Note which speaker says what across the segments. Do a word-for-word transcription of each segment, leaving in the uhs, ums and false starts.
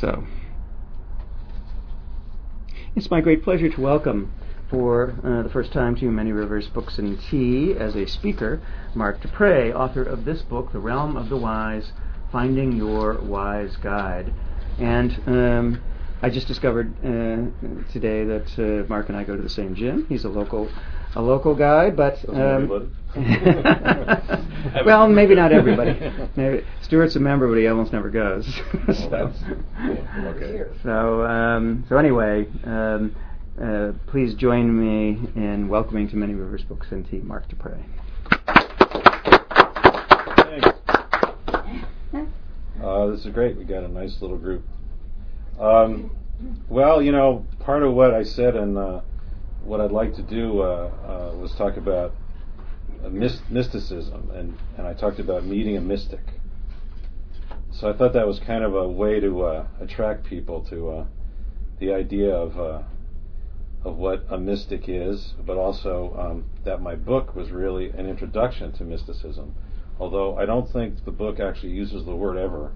Speaker 1: So, it's my great pleasure to welcome for uh, the first time to Many Rivers Books and Tea as a speaker, Mark Dupre, author of this book, The Realm of the Wise, Finding Your Wise Guide. And um, I just discovered uh, today that uh, Mark and I go to the same gym. He's a local a local guy, but um, well, maybe not everybody. Maybe Stuart's a member, but he almost never goes. so,
Speaker 2: okay.
Speaker 1: so, um, so anyway, um, uh, please join me in welcoming to Many Rivers Books and Tea, Mark Dupre.
Speaker 2: Thanks. Uh, this is great. We got a nice little group. Um, well, you know, part of what I said and uh, what I'd like to do uh, uh, was talk about uh, myst- mysticism, and, and I talked about meeting a mystic. So I thought that was kind of a way to uh, attract people to uh, the idea of uh, of what a mystic is, but also um, that my book was really an introduction to mysticism, although I don't think the book actually uses the word ever.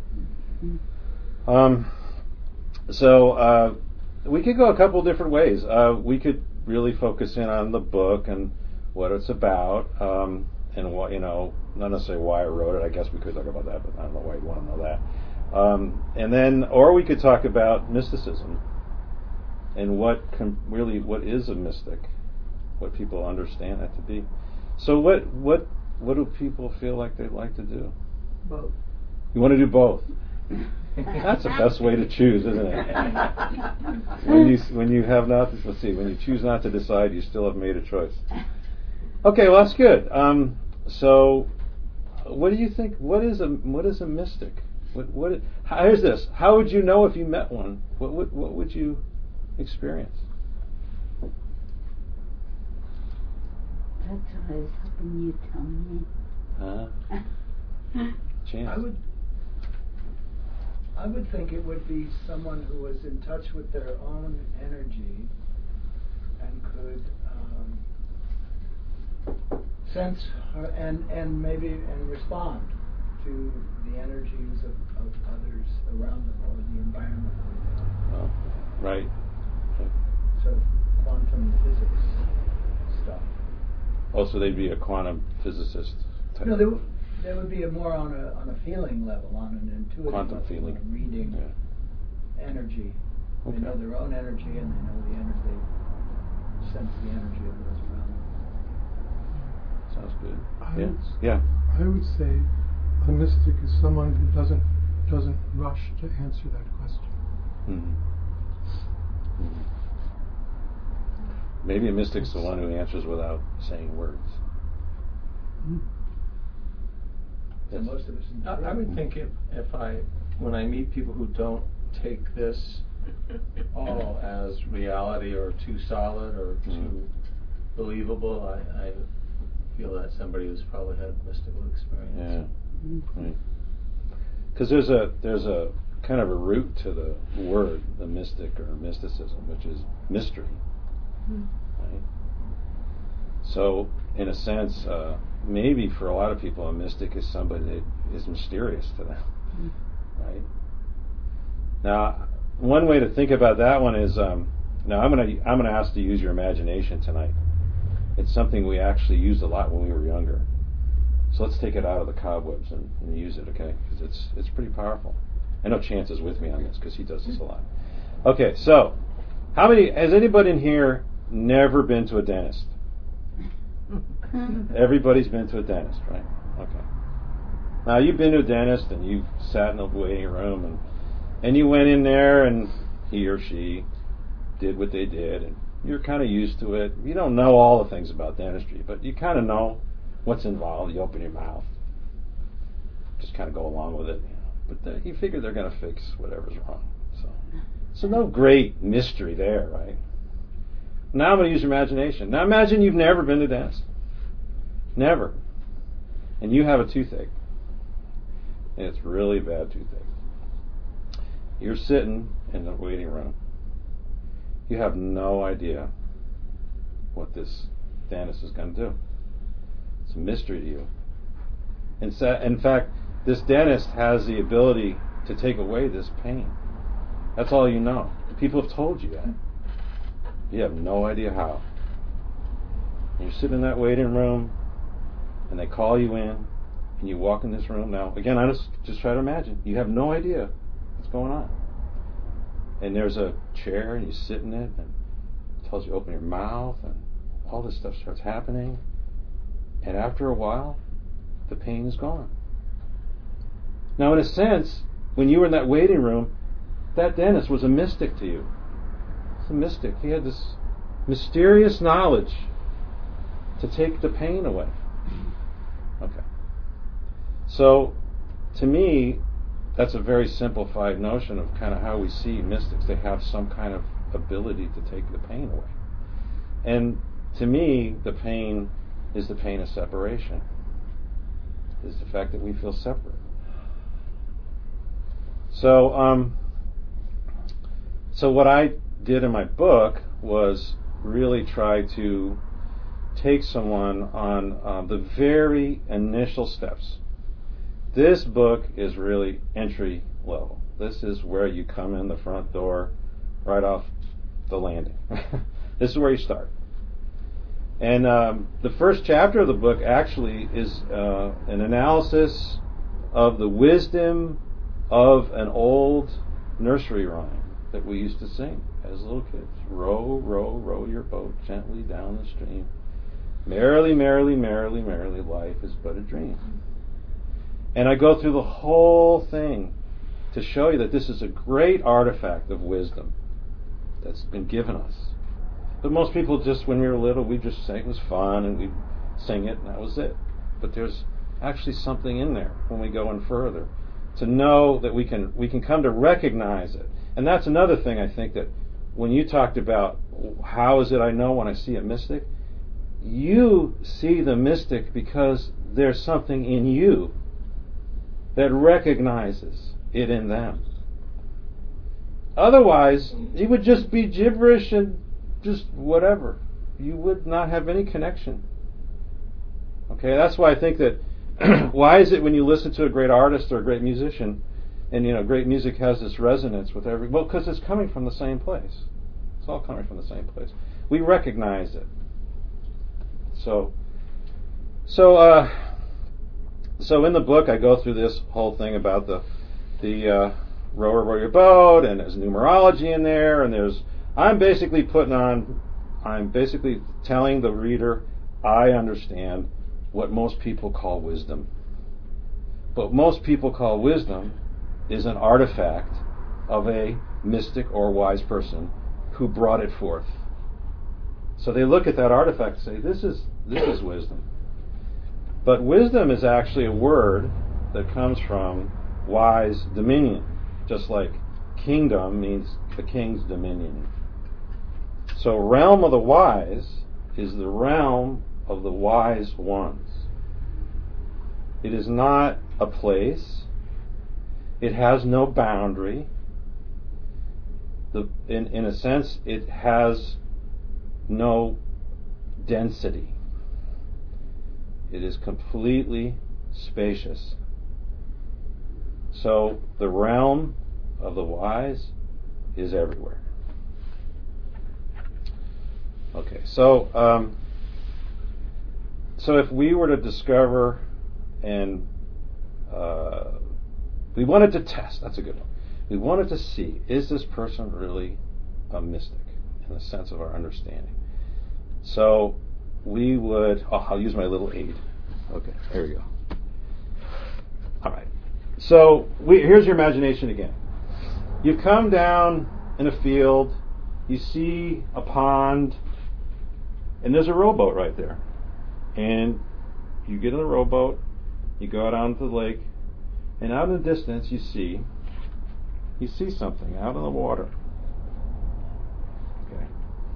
Speaker 2: Um, so uh, we could go a couple different ways. Uh, we could really focus in on the book and what it's about, um, and what, you know, not necessarily why I wrote it. I guess we could talk about that, but I don't know why you'd want to know that. Um, and then, or we could talk about mysticism and what com- really what is a mystic, what people understand that to be. So, what what what do people feel like they'd like to do?
Speaker 3: Both.
Speaker 2: You want to do both? That's the best way to choose, isn't it? When you when you have not, let's see, when you choose not to decide, you still have made a choice. Okay, well that's good. Um, so, what do you think? What is a what is a mystic? What what? How, here's this. How would you know if you met one? What what what would you experience?
Speaker 4: That's what I was hoping you'd tell me.
Speaker 2: Huh? Chance.
Speaker 3: I would I would think it would be someone who was in touch with their own energy and could um, sense her and, and maybe and respond to the energies of, of others around them or the environment.
Speaker 2: Oh, right.
Speaker 3: So quantum physics stuff.
Speaker 2: Also, they'd be a quantum physicist type.
Speaker 3: No, they w- They would be a more on a on a feeling level, on an intuitive
Speaker 2: Quantum
Speaker 3: level,
Speaker 2: feeling.
Speaker 3: on reading
Speaker 2: Yeah.
Speaker 3: energy.
Speaker 2: Okay.
Speaker 3: They know their own energy, and they know the energy. They sense the energy of those around them.
Speaker 2: Sounds good.
Speaker 5: I
Speaker 2: Yeah.
Speaker 5: would,
Speaker 2: Yeah.
Speaker 5: I would say a mystic is someone who doesn't doesn't rush to answer that question.
Speaker 2: Mm-hmm. Mm-hmm. Maybe a mystic's the one who answers without saying words.
Speaker 5: Mm.
Speaker 3: So
Speaker 2: Yes.
Speaker 3: most of us. In the
Speaker 6: I, I
Speaker 3: room-
Speaker 6: would think if, if I, when I meet people who don't take this all as reality or too solid or too
Speaker 2: Mhm.
Speaker 6: believable, I, I feel that somebody who's probably had mystical experience.
Speaker 2: Yeah.
Speaker 4: Mm-hmm.
Speaker 2: Right. Because there's a there's a kind of a root to the word, the mystic or mysticism, which is mystery. Right? So, in a sense, uh, maybe for a lot of people, a mystic is somebody that is mysterious to them. Right? Now, one way to think about that one is, um, now I'm going to I'm going to ask to use your imagination tonight. It's something we actually used a lot when we were younger. So let's take it out of the cobwebs and, and use it, okay? Because it's it's pretty powerful. I know Chance is with me on this because he does this a lot. Okay, so how many has anybody in here never been to a dentist? Everybody's been to a dentist, right? Okay. Now you've been to a dentist and you've sat in the waiting room and and you went in there and he or she did what they did and you're kind of used to it. You don't know all the things about dentistry, but you kind of know what's involved. You open your mouth, just kind of go along with it. You know. But the, you figure they're going to fix whatever's wrong. So, so no great mystery there, right? Now I'm going to use your imagination. Now imagine you've never been to a dentist. Never. And you have a toothache. And it's really bad toothache. You're sitting in the waiting room. You have no idea what this dentist is going to do. It's a mystery to you. In, sa- in fact, this dentist has the ability to take away this pain. That's all you know. People have told you that. You have no idea how. And you're sitting in that waiting room, and they call you in, and you walk in this room. Now, again, I just, just try to imagine. You have no idea what's going on. And there's a chair, and you sit in it, and it tells you to open your mouth, and all this stuff starts happening. And after a while, the pain is gone. Now, in a sense, when you were in that waiting room, that dentist was a mystic to you. He's a mystic. He had this mysterious knowledge to take the pain away. Okay. So, to me, that's a very simplified notion of kind of how we see mystics. They have some kind of ability to take the pain away. And to me, the pain is the pain of separation. Is the fact that we feel separate. So, um, so what I did in my book was really try to take someone on uh, the very initial steps. This book is really entry level. This is where you come in the front door, right off the landing. This is where you start. And um, the first chapter of the book actually is uh, an analysis of the wisdom of an old nursery rhyme that we used to sing as little kids. Row, row, row your boat gently down the stream. Merrily, merrily, merrily, merrily, life is but a dream. And I go through the whole thing to show you that this is a great artifact of wisdom that's been given us. But most people just, when we were little, we just sang it was fun and we'd sing it and that was it. But there's actually something in there when we go in further to know that we can we can come to recognize it. And that's another thing I think that when you talked about how is it I know when I see a mystic, you see the mystic because there's something in you that recognizes it in them. Otherwise, it would just be gibberish and just whatever. You would not have any connection. Okay, that's why I think that why is it when you listen to a great artist or a great musician, and you know, great music has this resonance with every, well, because it's coming from the same place. It's all coming from the same place. We recognize it. So, so, uh, so in the book, I go through this whole thing about the the uh, rower row your boat, and there's numerology in there, and there's I'm basically putting on, I'm basically telling the reader I understand what most people call wisdom. What most people call wisdom is an artifact of a mystic or wise person who brought it forth. So they look at that artifact and say, this is this is wisdom. But wisdom is actually a word that comes from wise dominion, just like kingdom means the king's dominion. So realm of the wise is the realm of the wise ones. It is not a place. It has no boundary. The, in, in a sense, it has no density. It is completely spacious. So the realm of the wise is everywhere. Okay, so um, so if we were to discover and uh, we wanted to test, that's a good one. We wanted to see, is this person really a mystic in the sense of our understanding? So we would, oh, I'll use my little aid. Okay, there we go. All right. So we, here's your imagination again. You come down in a field, you see a pond, and there's a rowboat right there. And you get in the rowboat, you go out onto the lake, and out in the distance you see, you see something out in the water. Okay.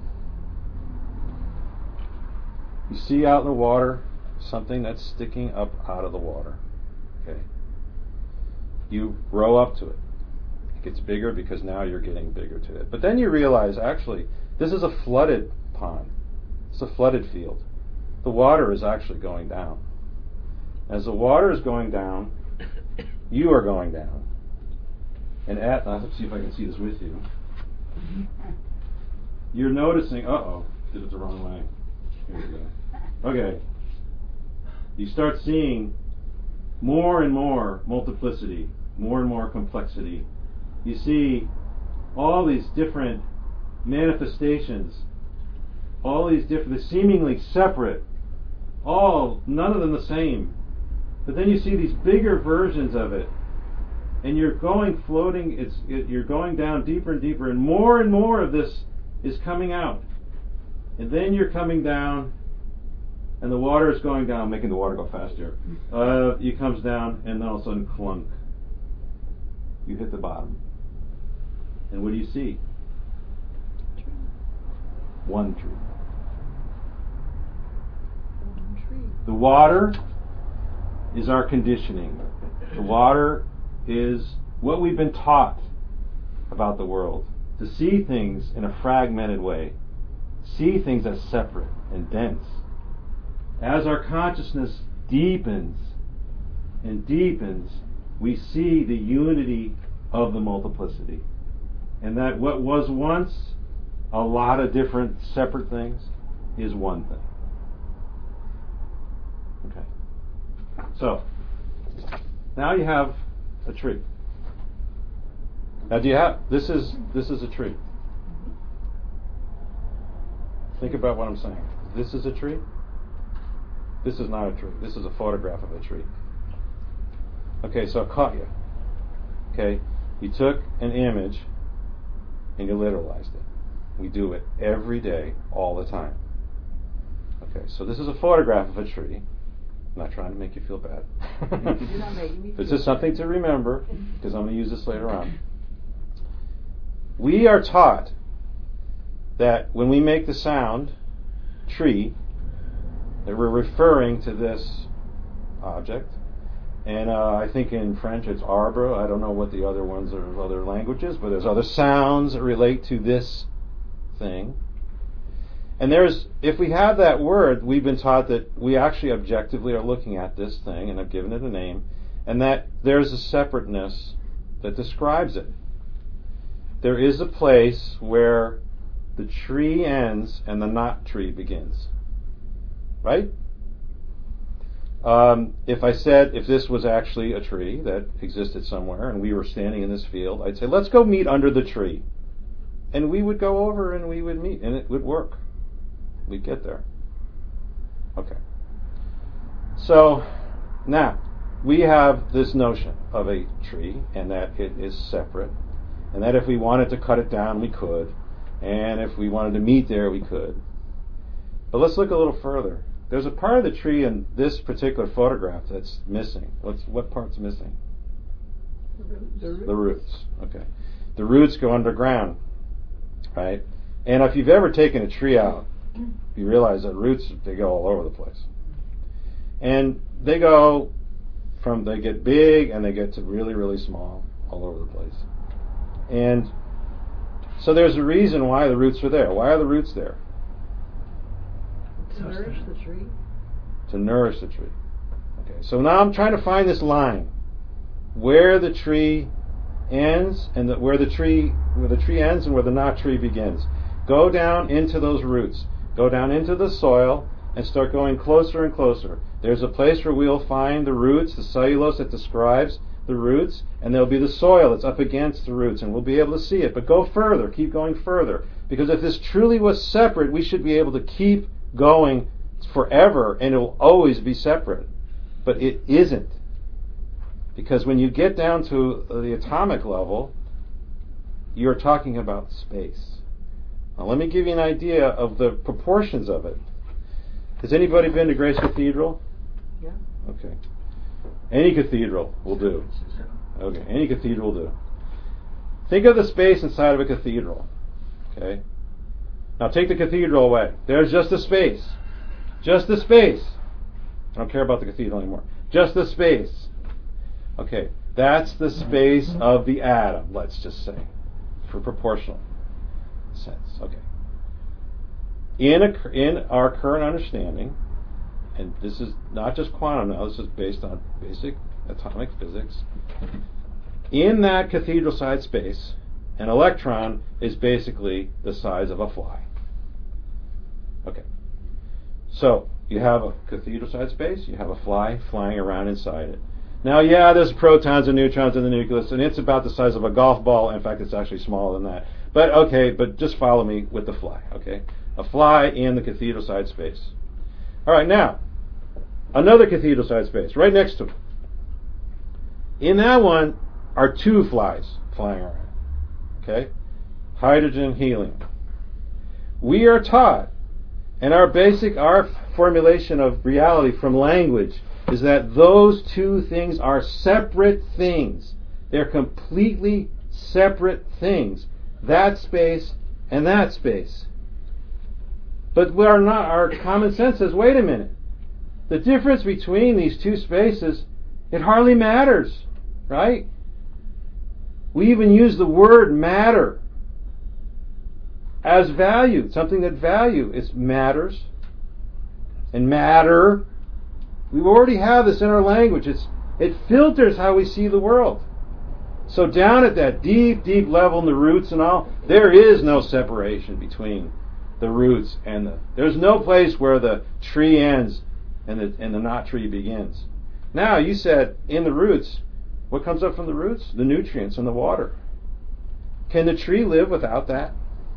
Speaker 2: You see out in the water something that's sticking up out of the water. Okay. You row up to it. It gets bigger because now you're getting bigger to it. But then you realize, actually, this is a flooded pond. It's a flooded field. The water is actually going down. As the water is going down, you are going down. And at, let's see if I can see this with you. You're noticing, uh-oh, did it the wrong way. Here we go. Okay. You start seeing more and more multiplicity, more and more complexity. You see all these different manifestations, all these different, seemingly separate, all, none of them the same. But then you see these bigger versions of it, and you're going floating, it's, it, you're going down deeper and deeper, and more and more of this is coming out. And then you're coming down, and the water is going down, making the water go faster. Uh, it comes down, and then all of a sudden, clunk. You hit the bottom. And what do you see?
Speaker 7: Tree.
Speaker 2: One tree.
Speaker 7: One tree.
Speaker 2: The water is our conditioning. The water is what we've been taught about the world. To see things in a fragmented way. See things as separate and dense. As our consciousness deepens and deepens, we see the unity of the multiplicity. And that what was once a lot of different separate things is one thing. Okay. So, now you have a tree. Now do you have, this is, this is a tree. Think about what I'm saying. This is a tree. This is not a tree. This is a photograph of a tree. Okay, so I caught you. Okay, you took an image and you literalized it. We do it every day, all the time. Okay, so this is a photograph of a tree. I'm not trying to make you feel bad.
Speaker 7: You're not making me feel
Speaker 2: This is something to remember, because I'm going to use this later on. We are taught that when we make the sound tree, that we're referring to this object. And uh, I think in French it's arbre. I don't know what the other ones are, other languages, but there's other sounds that relate to this thing. And there's, if we have that word, we've been taught that we actually objectively are looking at this thing, and I've given it a name, and that there's a separateness that describes it. There is a place where the tree ends and the not tree begins. Right? Um, if I said, if this was actually a tree that existed somewhere and we were standing in this field, I'd say, let's go meet under the tree. And we would go over and we would meet, and it would work. We'd get there. Okay. So, now, we have this notion of a tree, and that it is separate, and that if we wanted to cut it down, we could, and if we wanted to meet there, we could. But let's look a little further. There's a part of the tree in this particular photograph that's missing. What's what part's missing?
Speaker 7: The roots. The roots.
Speaker 2: The roots. Okay. The roots go underground, right? And if you've ever taken a tree out, you realize that roots, they go all over the place. And they go from, they get big and they get to really, really small all over the place. And so there's a reason why the roots are there. Why are the roots there?
Speaker 7: To nourish the tree.
Speaker 2: To nourish the tree. Okay, so now I'm trying to find this line where the tree ends and the, where the tree where the tree ends and where the not tree begins. Go down into those roots. Go down into the soil and start going closer and closer. There's a place where we'll find the roots, the cellulose that describes the roots, and there'll be the soil that's up against the roots, and we'll be able to see it. But go further, keep going further. Because if this truly was separate, we should be able to keep going forever, and it will always be separate. But it isn't. Because when you get down to the atomic level, you're talking about space. Now let me give you an idea of the proportions of it. Has anybody been to Grace Cathedral?
Speaker 7: Yeah.
Speaker 2: Okay. Any cathedral will do. Okay, any cathedral will do. Think of the space inside of a cathedral. Okay? Now take the cathedral away. There's just the space. Just the space. I don't care about the cathedral anymore. Just the space. Okay, that's the space of the atom, let's just say, for proportional sense. Okay. In a, in our current understanding, and this is not just quantum now, this is based on basic atomic physics, in that cathedral-sized space, an electron is basically the size of a fly. Okay. So, you have a cathedral-sized space, you have a fly flying around inside it. Now, yeah, there's protons and neutrons in the nucleus, and it's about the size of a golf ball. In fact, it's actually smaller than that. But, okay, but just follow me with the fly, okay? A fly in the cathedral-sized space. All right, now, another cathedral-sized space right next to it. In that one are two flies flying around, okay? Hydrogen, helium. We are taught, and our basic, our formulation of reality from language is that those two things are separate things. They're completely separate things. That space and that space. But we are not, our common sense says, wait a minute. The difference between these two spaces, it hardly matters, right? We even use the word matter as value, something that value is matters. And matter, we already have this in our language. It's, it filters how we see the world. So down at that deep, deep level in the roots and all, there is no separation between the roots and the... There's no place where the tree ends and the, and the not tree begins. Now, you said in the roots, what comes up from the roots? The nutrients and the water. Can the tree live without that?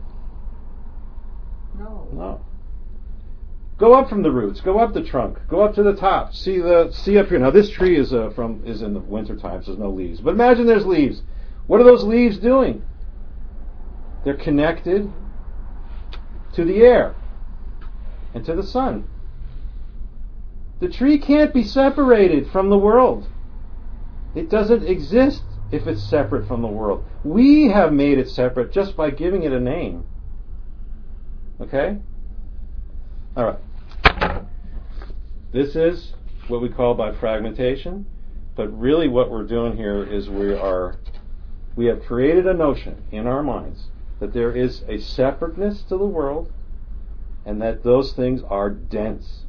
Speaker 7: No.
Speaker 2: No. Go up from the roots. Go up the trunk. Go up to the top. See the see up here. Now this tree is uh, from is in the winter time, so there's no leaves. But imagine there's leaves. What are those leaves doing? They're connected to the air and to the sun. The tree can't be separated from the world. It doesn't exist if it's separate from the world. We have made it separate just by giving it a name. Okay? All right. This is what we call by fragmentation, but really what we're doing here is we are we have created a notion in our minds that there is a separateness to the world and that those things are dense.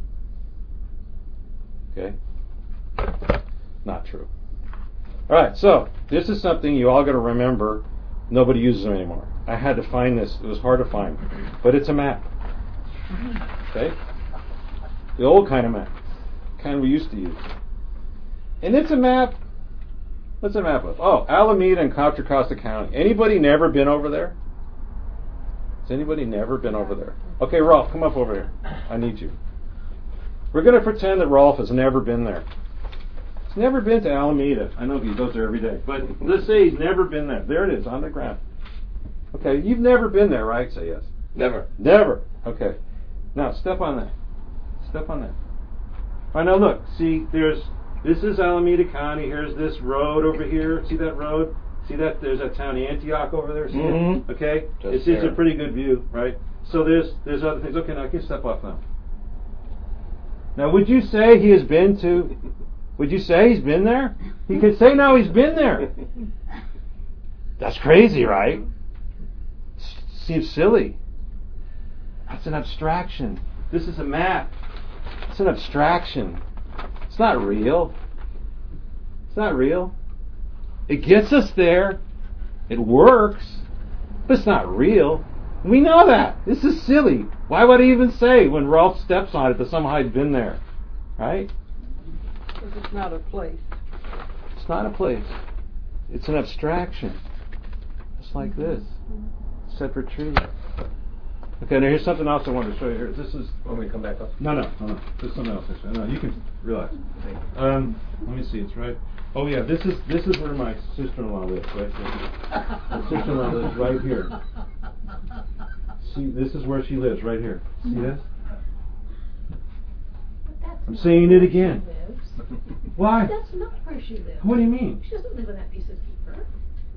Speaker 2: Okay? Not true. All right, so this is something you all got to remember. Nobody uses them anymore. I had to find this. It was hard to find. But it's a map. Okay? The old kind of map. Kind we used to use. And it's a map. What's a map of? Oh, Alameda and Contra Costa County. Anybody never been over there? Has anybody never been over there? Okay, Rolf, come up over here. I need you. We're going to pretend that Rolf has never been there. He's never been to Alameda. I know he goes there every day. But let's say he's never been there. There it is, on the ground. Okay, you've never been there, right? Say yes.
Speaker 6: Never.
Speaker 2: Never. Okay. Now, step on that. Step on that. All right, now look. See, there's, this is Alameda County. Here's this road over here. See that road? See that? There's that town Antioch over there. See
Speaker 6: Mm-hmm.
Speaker 2: it? Okay?
Speaker 6: Just
Speaker 2: It's, it's a
Speaker 6: there.
Speaker 2: pretty good view, right? So there's there's other things. Okay, now I can step off now. Now, would you say he has been to, would you say he's been there? He could say, no, he's been there. That's crazy, right? S- seems silly. That's an abstraction. This is a map. It's an abstraction. It's not real. It's not real. It gets us there. It works. But it's not real. We know that. This is silly. Why would I even say when Rolf steps on it that somehow he's been there? Right?
Speaker 7: Because it's not a place.
Speaker 2: It's not a place. It's an abstraction. Just like this. Separate trees. Okay, now here's something else I wanted to show you here. This is...
Speaker 6: When we come back up.
Speaker 2: No, no, no, no. There's something else. I show. No, you can relax. Um, let me see. It's right... Oh, yeah, this is this is where my sister-in-law lives, right here. My sister-in-law lives right here. See, this is where she lives, right here. See this? I'm saying it again.
Speaker 8: Lives.
Speaker 2: Why?
Speaker 8: That's not where she lives.
Speaker 2: What do you mean?
Speaker 8: She doesn't live in that piece of paper.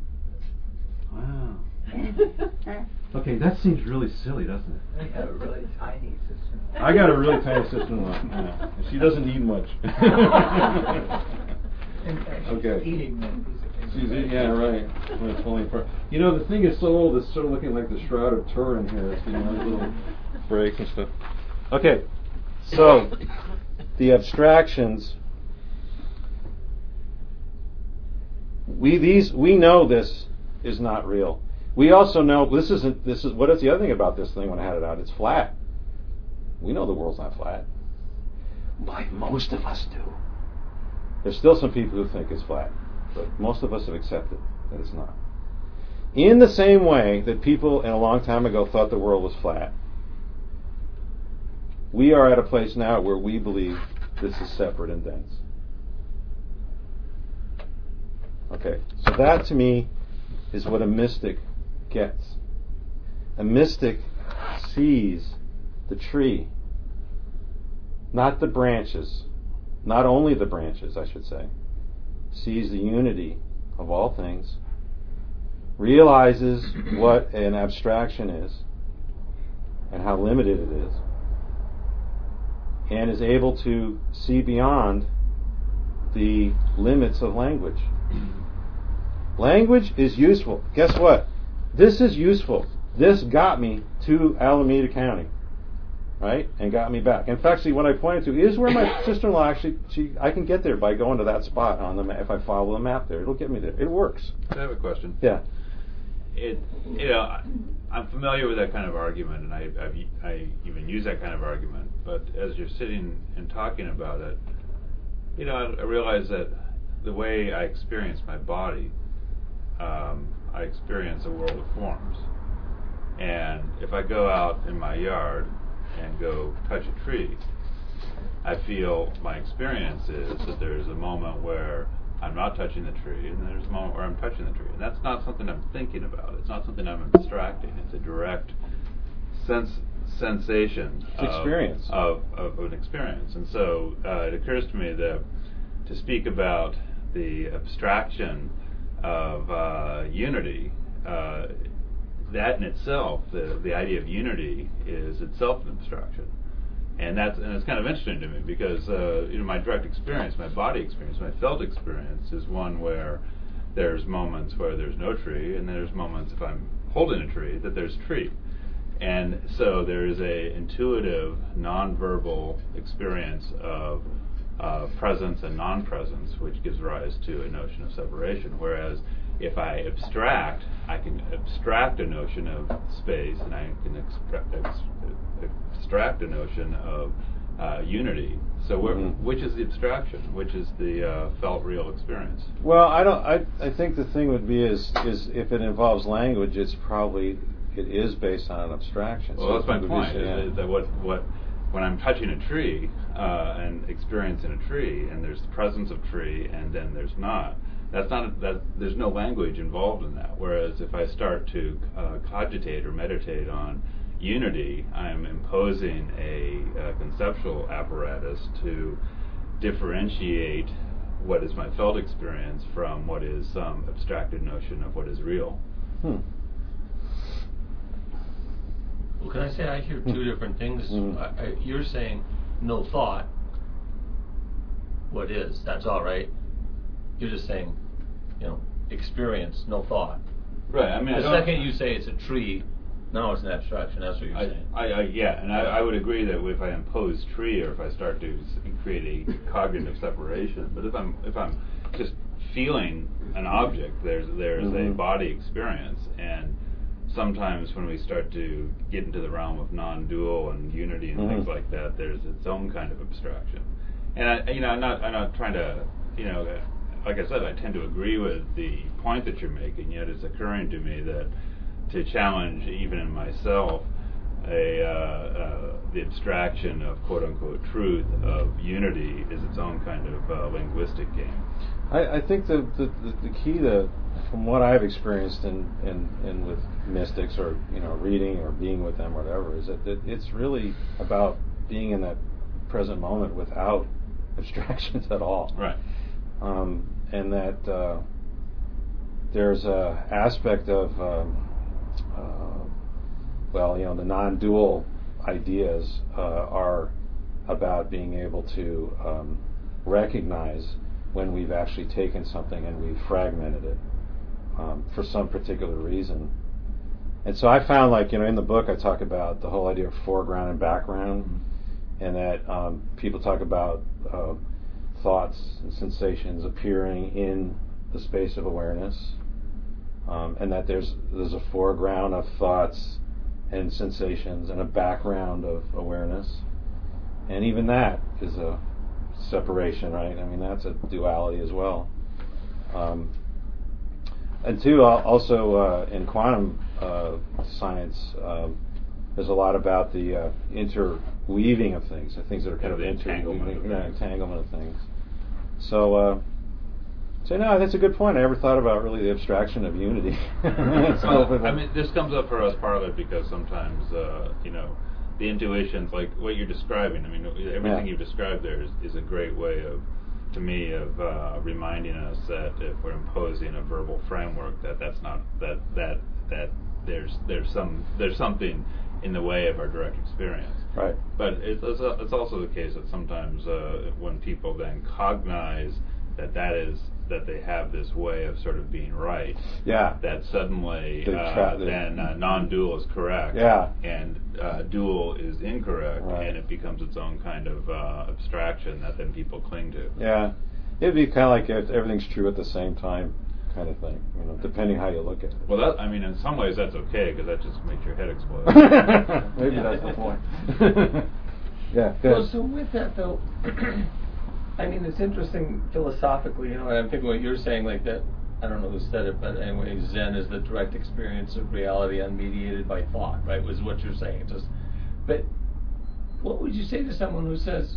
Speaker 2: Wow. Okay, that seems really silly, doesn't it?
Speaker 3: I have a really tiny system.
Speaker 2: I got a really tiny sister-in-law. Yeah. And she doesn't eat much.
Speaker 3: In fact, she's
Speaker 2: Okay.
Speaker 3: eating that piece of paper.
Speaker 2: She's in, yeah, right. When it's falling apart. You know, the thing is so old, it's sort of looking like the Shroud of Turin here. It's, you know, little breaks and stuff. Okay, so the abstractions we these we know this is not real. We also know this isn't. This is what is the other thing about this thing when I had it out? It's flat. We know the world's not flat. Like most of us do. There's still some people who think it's flat, but most of us have accepted that it's not. In the same way that people in a long time ago thought the world was flat, we are at a place now where we believe this is separate and dense. Okay, so that to me is what a mystic gets. A mystic sees the tree, not the branches, not only the branches, I should say, sees the unity of all things, realizes what an abstraction is and how limited it is, and is able to see beyond the limits of language. Language is useful. Guess what? This is useful. This got me to Alameda County, right? And got me back. In fact, see, what I pointed to is where my sister-in-law actually, she, I can get there by going to that spot on the map. If I follow the map there, it'll get me there. It works.
Speaker 9: I have a question.
Speaker 2: Yeah.
Speaker 9: It, you know, I, I'm familiar with that kind of argument, and I, I've, I even use that kind of argument. But as you're sitting and talking about it, you know, I, I realize that the way I experience my body, um, I experience a world of forms. And if I go out in my yard and go touch a tree, I feel my experience is that there's a moment where I'm not touching the tree, and there's a moment where I'm touching the tree. And that's not something I'm thinking about. It's not something I'm abstracting. It's a direct sense sensation
Speaker 2: It's
Speaker 9: of,
Speaker 2: experience.
Speaker 9: Of, of an experience. And so uh, it occurs to me that to speak about the abstraction of uh, unity, uh, that in itself, the the idea of unity is itself an abstraction. And that's and it's kind of interesting to me because uh, you know my direct experience, my body experience, my felt experience is one where there's moments where there's no tree, and there's moments if I'm holding a tree that there's tree, and so there is a intuitive, non-verbal experience of uh, presence and non-presence, which gives rise to a notion of separation. Whereas if I abstract, I can abstract a notion of space, and I can extra- ex- abstract a notion of uh, unity. So, where,
Speaker 2: Mm-hmm.
Speaker 9: which is the abstraction? Which is the uh, felt real experience?
Speaker 2: Well, I don't. I I think the thing would be is is if it involves language, it's probably it is based on an abstraction.
Speaker 9: Well,
Speaker 2: So
Speaker 9: that's my
Speaker 2: it would be-
Speaker 9: point.
Speaker 2: yeah.
Speaker 9: Is that what what when I'm touching a tree uh, and experiencing a tree, and there's the presence of tree, and then there's not. That's not a, that. There's no language involved in that. Whereas if I start to uh, cogitate or meditate on unity, I'm imposing a, a conceptual apparatus to differentiate what is my felt experience from what is some abstracted notion of what is real.
Speaker 2: Hmm.
Speaker 10: Well, can I say I hear two different things?
Speaker 2: Mm.
Speaker 10: I, I, you're saying no thought. What is? That's all right. You're just saying, you know, experience, no thought.
Speaker 9: Right. I mean,
Speaker 10: the
Speaker 9: I don't-
Speaker 10: second you say it's a tree, now it's an abstraction. That's what you're
Speaker 9: I,
Speaker 10: saying.
Speaker 9: I, I, yeah, and I, I would agree that if I impose tree, or if I start to s- create a cognitive separation, but if I'm if I'm just feeling an object, there's there's
Speaker 2: Mhm.
Speaker 9: a body experience, and sometimes when we start to get into the realm of non-dual and unity and
Speaker 2: Mhm.
Speaker 9: things like that, there's its own kind of abstraction. And I, you know, I'm not I'm not trying to, you know, uh, like I said, I tend to agree with the point that you're making. Yet it's occurring to me that to challenge even in myself a uh, uh, the abstraction of quote unquote truth of unity is its own kind of uh, linguistic game.
Speaker 2: I, I think the, the, the, the key to, from what I've experienced in, in, in with mystics or you know reading or being with them or whatever, is that, that it's really about being in that present moment without abstractions at all.
Speaker 9: Right.
Speaker 2: Um, and that uh, there's a aspect of um, uh, well, you know, the non-dual ideas uh, are about being able to um, recognize when we've actually taken something and we've fragmented it um, for some particular reason. And so I found, like, you know, in the book I talk about the whole idea of foreground and background, mm-hmm. and that um, people talk about uh, thoughts and sensations appearing in the space of awareness, um, and that there's there's a foreground of thoughts and sensations and a background of awareness, and even that is a separation, right? I mean, that's a duality as well. Um, and two, uh, also uh, in quantum uh, science, uh, there's a lot about the uh, interweaving of things, the things that are kind of interweaving, yeah, entanglement of things. So, uh, so no, that's a good point. I never thought about really the abstraction of unity.
Speaker 9: Well, I mean, this comes up for us partly because sometimes, uh, you know, the intuitions, like what you're describing. I mean, everything
Speaker 2: yeah.
Speaker 9: you've described there is, is a great way of, to me, of uh, reminding us that if we're imposing a verbal framework, that that's not that that that there's there's some there's something in the way of our direct experience.
Speaker 2: Right.
Speaker 9: But it's it's also the case that sometimes uh, when people then cognize that that is that they have this way of sort of being right.
Speaker 2: Yeah.
Speaker 9: That suddenly
Speaker 2: tra-
Speaker 9: uh, then uh, non-dual is correct.
Speaker 2: Yeah.
Speaker 9: And uh, dual is incorrect,
Speaker 2: right.
Speaker 9: and it becomes its own kind of uh, abstraction that then people cling to.
Speaker 2: Yeah. It'd be kind of like if everything's true at the same time, kind of thing. You know, depending how you look at it.
Speaker 9: Well, that I mean, in some ways that's okay because that just makes your head explode.
Speaker 2: Maybe that's the point. Yeah. Good.
Speaker 10: Well, so with that though. I mean, it's interesting philosophically, you know, and I'm thinking what you're saying, like that, I don't know who said it, but anyway, Zen is the direct experience of reality unmediated by thought, right, was what you're saying. It just, but what would you say to someone who says,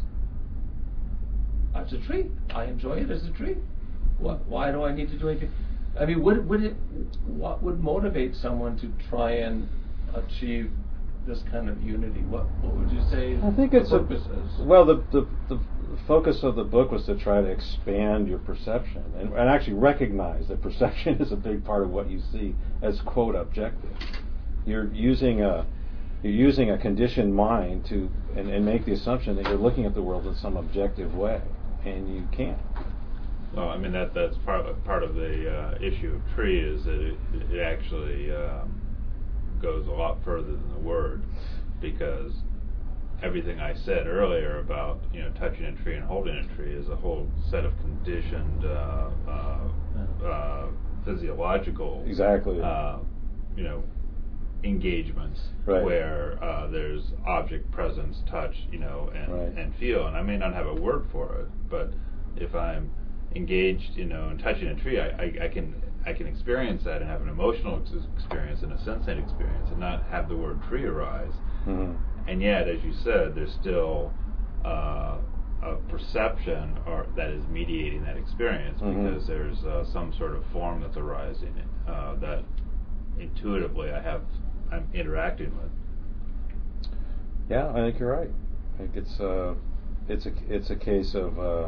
Speaker 10: it's a tree, I enjoy it as a tree, what, why do I need to do anything? I mean, would, would it, what would motivate someone to try and achieve this kind of unity? What what would you say?
Speaker 2: I think it's
Speaker 10: the
Speaker 2: a,
Speaker 10: purpose is?
Speaker 2: well, the, the the focus of the book was to try to expand your perception and, and actually recognize that perception is a big part of what you see as quote objective. You're using a you're using a conditioned mind to and, and make the assumption that you're looking at the world in some objective way, and you can't.
Speaker 9: Well, I mean that that's part of, part of the uh, issue of tree is that it, it actually um, goes a lot further than the word, because everything I said earlier about you know touching a tree and holding a tree is a whole set of conditioned uh, uh, uh, physiological
Speaker 2: exactly
Speaker 9: uh, you know engagements
Speaker 2: right.
Speaker 9: where uh, there's object presence, touch, you know, and
Speaker 2: right.
Speaker 9: and feel. And I may not have a word for it, but if I'm engaged, you know, in touching a tree, I, I, I can I can experience that and have an emotional ex- experience and a sensate experience, and not have the word tree arise.
Speaker 2: Mm-hmm.
Speaker 9: And yet, as you said, there's still uh, a perception or that is mediating that experience,
Speaker 2: mm-hmm.
Speaker 9: because there's uh, some sort of form that's arising uh, that intuitively I have I'm interacting with.
Speaker 2: Yeah, I think you're right. I think it's uh, it's a it's a case of uh,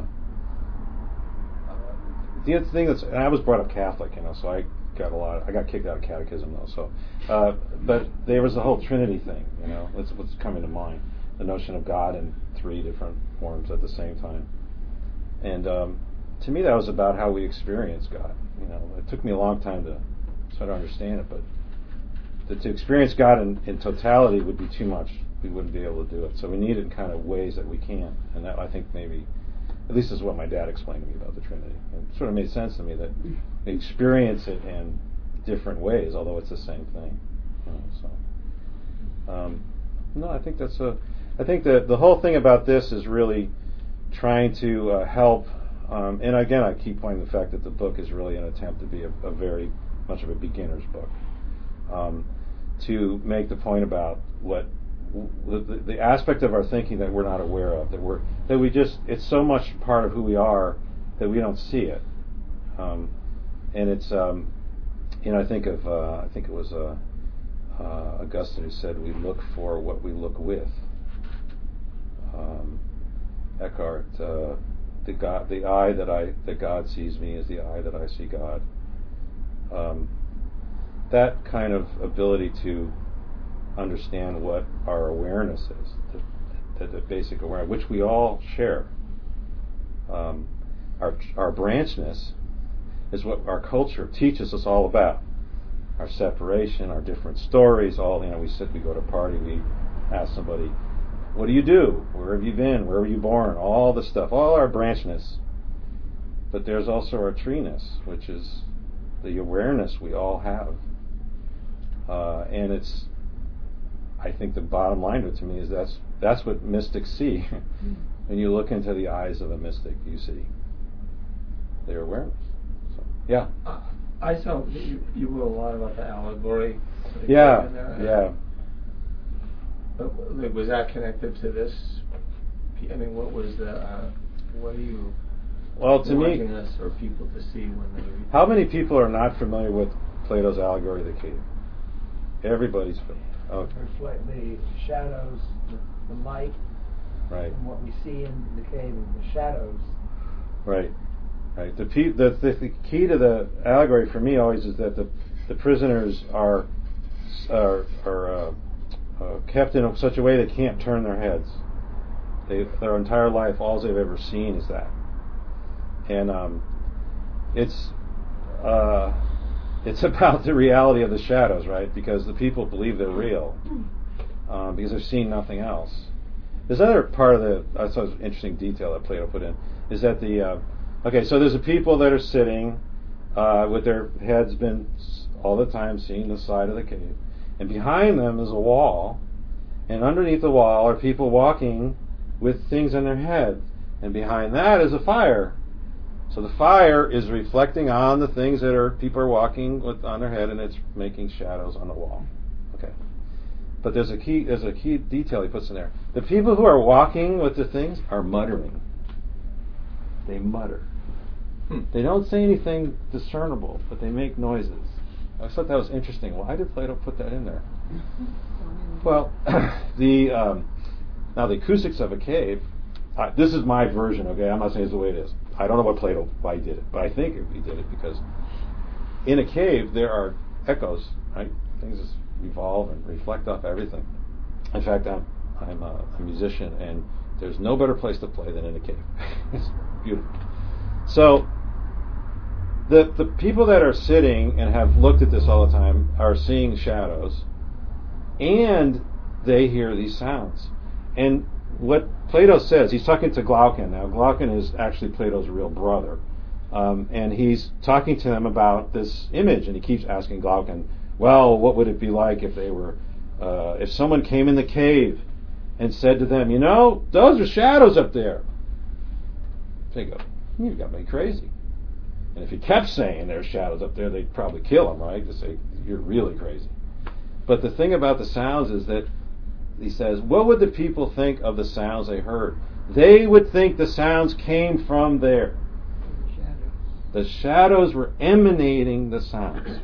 Speaker 2: the other thing that's and I was brought up Catholic, you know, so I got a lot. Of, I got kicked out of catechism though. So, uh, but there was the whole Trinity thing, you know. That's what's coming to mind. The notion of God in three different forms at the same time, and um, to me that was about how we experience God. You know, it took me a long time to sort of understand it, but to, to experience God in, in totality would be too much. We wouldn't be able to do it. So we need it in kind of ways that we can, and that I think maybe. At least is what my dad explained to me about the Trinity. It sort of made sense to me that we experience it in different ways, although it's the same thing. You know, so, um, no, I think that's a. I think that the whole thing about this is really trying to uh, help. Um, and again, I keep pointing to the fact that the book is really an attempt to be a, a very much of a beginner's book. Um, to make the point about what. The, the, the aspect of our thinking that we're not aware of, that we're that we just it's so much part of who we are that we don't see it, um, and it's um, you know I think of uh, I think it was uh, uh, Augustine who said we look for what we look with. Um, Eckhart, uh, the God, the eye that I that God sees me is the eye that I see God. Um, that kind of ability to understand what our awareness is, the, the, the basic awareness, which we all share. Um, our our branchness is what our culture teaches us all about. Our separation, our different stories. All you know, we sit, we go to a party, we ask somebody, "What do you do? Where have you been? Where were you born?" All the stuff, all our branchness. but there's also our treeness, which is the awareness we all have. Uh, and it's, I think the bottom line of it to me is that's that's what mystics see. When you look into the eyes of a mystic, you see their awareness. So, yeah.
Speaker 10: Uh, I saw that you, you wrote a lot about the allegory. The
Speaker 2: Yeah,
Speaker 10: cave in there.
Speaker 2: yeah.
Speaker 10: But like, was that connected to this? I mean, what was the? Uh, what are you?
Speaker 2: Well, to me,
Speaker 10: wanting us or people to see when they read?
Speaker 2: How many people are not familiar with Plato's allegory of the cave? Everybody's familiar. Okay.
Speaker 3: Reflect the shadows, the, the light,
Speaker 2: Right.
Speaker 3: and what we see in the cave and the shadows.
Speaker 2: Right. Right. The, pe- the, the the key to the allegory for me always is that the the prisoners are are are uh, uh, kept in such a way they can't turn their heads. They their entire life, all they've ever seen is that, and um, it's uh, it's about the reality of the shadows, right? Because the people believe they're real um, because they've seen nothing else. There's another part of the that's an interesting detail that Plato put in is that the uh, okay, so there's the people that are sitting uh, with their heads been all the time seeing the side of the cave, and behind them is a wall, and underneath the wall are people walking with things in their head, and behind that is a fire. So the fire is reflecting on the things that are people are walking with on their head, and it's making shadows on the wall. Okay, but there's a key there's a key detail he puts in there. The people who are walking with the things are muttering. They mutter. Hmm. They don't say anything discernible, but they make noises. I thought that was interesting. Why did Plato put that in there? Well, the um, now the acoustics of a cave. Uh, this is my version. Okay, I'm not saying it's the way it is. I don't know what Plato why he did it, but I think he did it because in a cave there are echoes, right? Things just revolve and reflect off everything. In fact, I'm I'm a, a musician, and there's no better place to play than in a cave. It's beautiful. So the the people that are sitting and have looked at this all the time are seeing shadows, and they hear these sounds. And what Plato says, he's talking to Glaucon now. Glaucon is actually Plato's real brother. Um, and he's talking to them about this image, and he keeps asking Glaucon, well, what would it be like if they were, uh, if someone came in the cave and said to them, you know, those are shadows up there. They go, you got me crazy. And if he kept saying there's shadows up there, they'd probably kill him, right? To say, you're really crazy. But the thing about the sounds is that he says, what would the people think of the sounds they heard? They would think the sounds came from there. The shadows were emanating the sounds.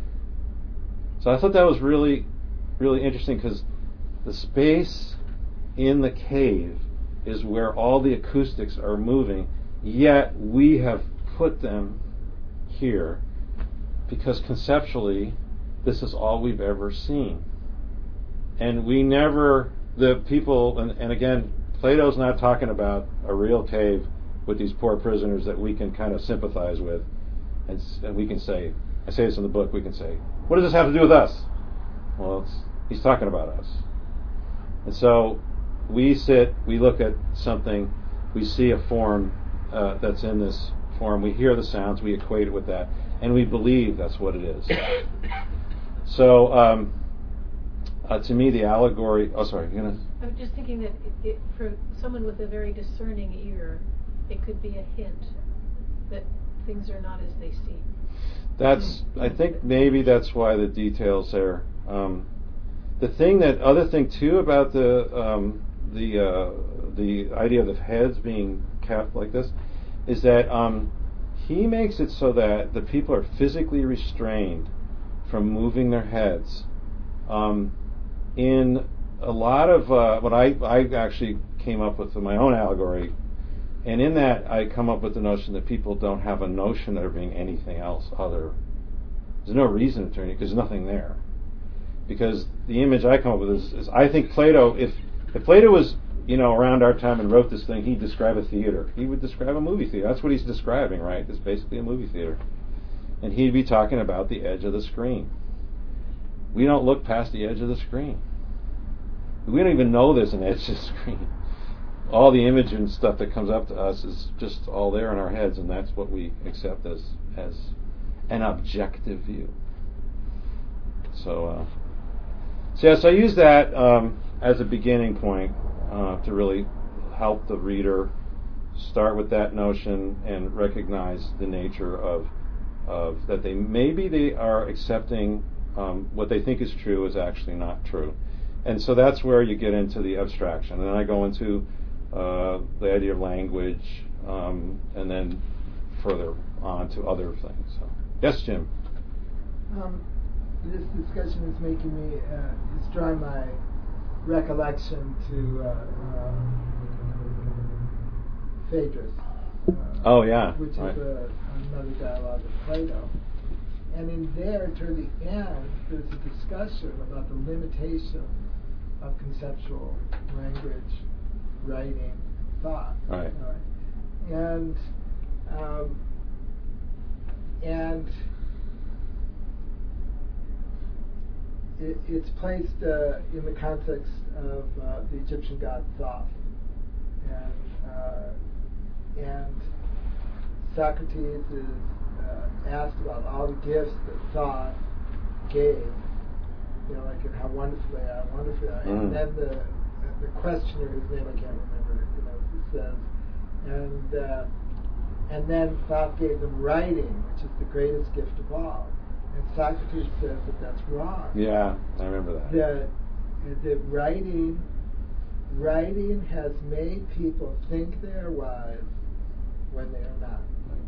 Speaker 2: So I thought that was really, really interesting because the space in the cave is where all the acoustics are moving, yet we have put them here because conceptually this is all we've ever seen. And we never, the people, and, and again, Plato's not talking about a real cave with these poor prisoners that we can kind of sympathize with. And, and we can say, I say this in the book, we can say, what does this have to do with us? Well, it's, he's talking about us. And so we sit, we look at something, we see a form uh, that's in this form, we hear the sounds, we equate it with that, and we believe that's what it is. So, um, Uh, to me, the allegory. Oh, sorry. You're gonna.
Speaker 8: I'm just thinking that it, it, for someone with a very discerning ear, it could be a hint that things are not as they seem.
Speaker 2: That's. I think maybe that's why the details there. Um, the thing that other thing too about the um, the uh, the idea of the heads being kept like this is that um, he makes it so that the people are physically restrained from moving their heads. Um, In a lot of uh, what I, I actually came up with my own allegory, and in that I come up with the notion that people don't have a notion of there being anything else other. There's no reason to turn it because there's nothing there. Because the image I come up with is, is I think Plato, if if Plato was you know around our time and wrote this thing, he'd describe a theater. He would describe a movie theater. That's what he's describing, right? It's basically a movie theater, and he'd be talking about the edge of the screen. We don't look past the edge of the screen. We don't even know there's an edge of the screen. all the image and stuff that comes up to us is just all there in our heads, and that's what we accept as as an objective view. So, uh, so yes, I use that um, as a beginning point uh, to really help the reader start with that notion and recognize the nature of of that they maybe they are accepting um, what they think is true is actually not true. And so that's where you get into the abstraction. And then I go into uh, the idea of language, um, and then further on to other things. So, yes, Jim?
Speaker 3: Um, this discussion is making me, uh, it's drawing my recollection to uh, uh, Phaedrus. Uh,
Speaker 2: oh, yeah.
Speaker 3: Which
Speaker 2: right.
Speaker 3: is a, another dialogue of Plato. And in there, toward the end, there's a discussion about the limitation of conceptual language, writing, thought.
Speaker 2: Right.
Speaker 3: Uh, and um, and it, it's placed uh, in the context of uh, the Egyptian god Thoth, and uh, and Socrates is uh, asked about all the gifts that Thoth gave. You know, like and how wonderful they are, wonderful they are.
Speaker 2: Mm.
Speaker 3: And then the the questioner, whose name I can't remember, you know, says, and uh, and then Thoth gave them writing, which is the greatest gift of all. And Socrates says that that's wrong.
Speaker 2: Yeah, I remember that.
Speaker 3: That that writing writing has made people think they are wise when they are not.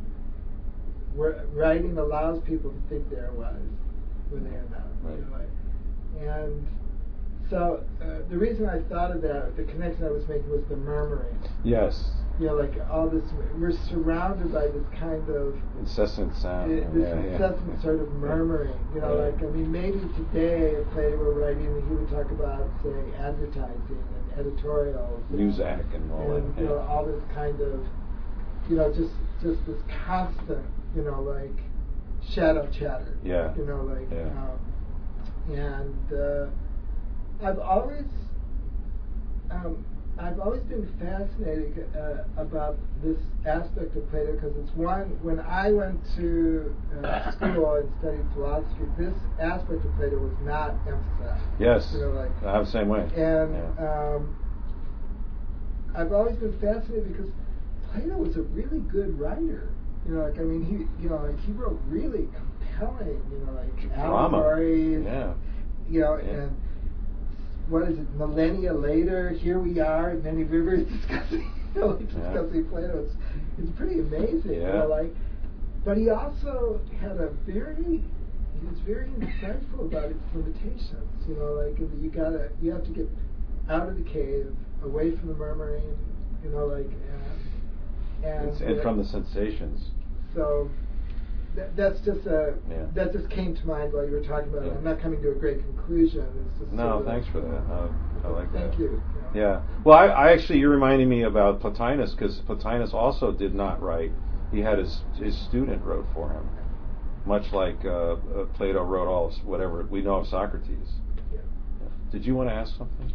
Speaker 3: Where writing allows people to think they are wise when they are not.
Speaker 2: Right.
Speaker 3: You know, like, and so uh, the reason I thought of that, the connection I was making was the murmuring.
Speaker 2: Yes.
Speaker 3: You know, like all this, we're surrounded by this kind of
Speaker 2: incessant sound.
Speaker 3: Uh, this
Speaker 2: yeah,
Speaker 3: incessant
Speaker 2: yeah.
Speaker 3: sort of murmuring. You know,
Speaker 2: yeah.
Speaker 3: like I mean, maybe today if Plato were writing, he would talk about, say, advertising and editorials,
Speaker 2: Muzak and all
Speaker 3: and
Speaker 2: that.
Speaker 3: you
Speaker 2: Yeah.
Speaker 3: know, all this kind of, you know, just just this constant, you know, like shadow chatter.
Speaker 2: Yeah.
Speaker 3: You know, like.
Speaker 2: Yeah.
Speaker 3: Um, and uh, I've always, um, I've always been fascinated uh, about this aspect of Plato because it's one. When I went to uh, school and studied philosophy, this aspect of Plato was not emphasized.
Speaker 2: Yes,
Speaker 3: you know, like
Speaker 2: I'm the same way.
Speaker 3: And
Speaker 2: yeah.
Speaker 3: um, I've always been fascinated because Plato was a really good writer. You know, like I mean, he, you know, like he wrote really compelling, you know, like
Speaker 2: drama.
Speaker 3: allegories.
Speaker 2: Yeah.
Speaker 3: You know,
Speaker 2: yeah.
Speaker 3: and what is it? Millennia later, here we are in Many Rivers discussing, you know, like discussing yeah. Plato. It's, it's pretty amazing.
Speaker 2: Yeah.
Speaker 3: You know, like, but he also had a very, he was very insightful about its limitations. You know, like you gotta, you have to get out of the cave, away from the murmuring. You know, like and and,
Speaker 2: it's, and uh, from the sensations.
Speaker 3: So. That, that's just a
Speaker 2: yeah.
Speaker 3: that just came to mind while you were talking about
Speaker 2: yeah.
Speaker 3: it. I'm not coming to a great conclusion. It's just
Speaker 2: no,
Speaker 3: sort of
Speaker 2: thanks for that. Uh, I like
Speaker 3: thank
Speaker 2: that.
Speaker 3: you.
Speaker 2: Yeah. yeah. Well, I, I actually you're reminding me about Plotinus because Plotinus also did not write. He had his his student wrote for him, much like uh, uh, Plato wrote all of whatever we know of Socrates.
Speaker 3: Yeah.
Speaker 2: Yeah. Did you want to ask something?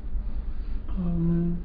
Speaker 5: Um.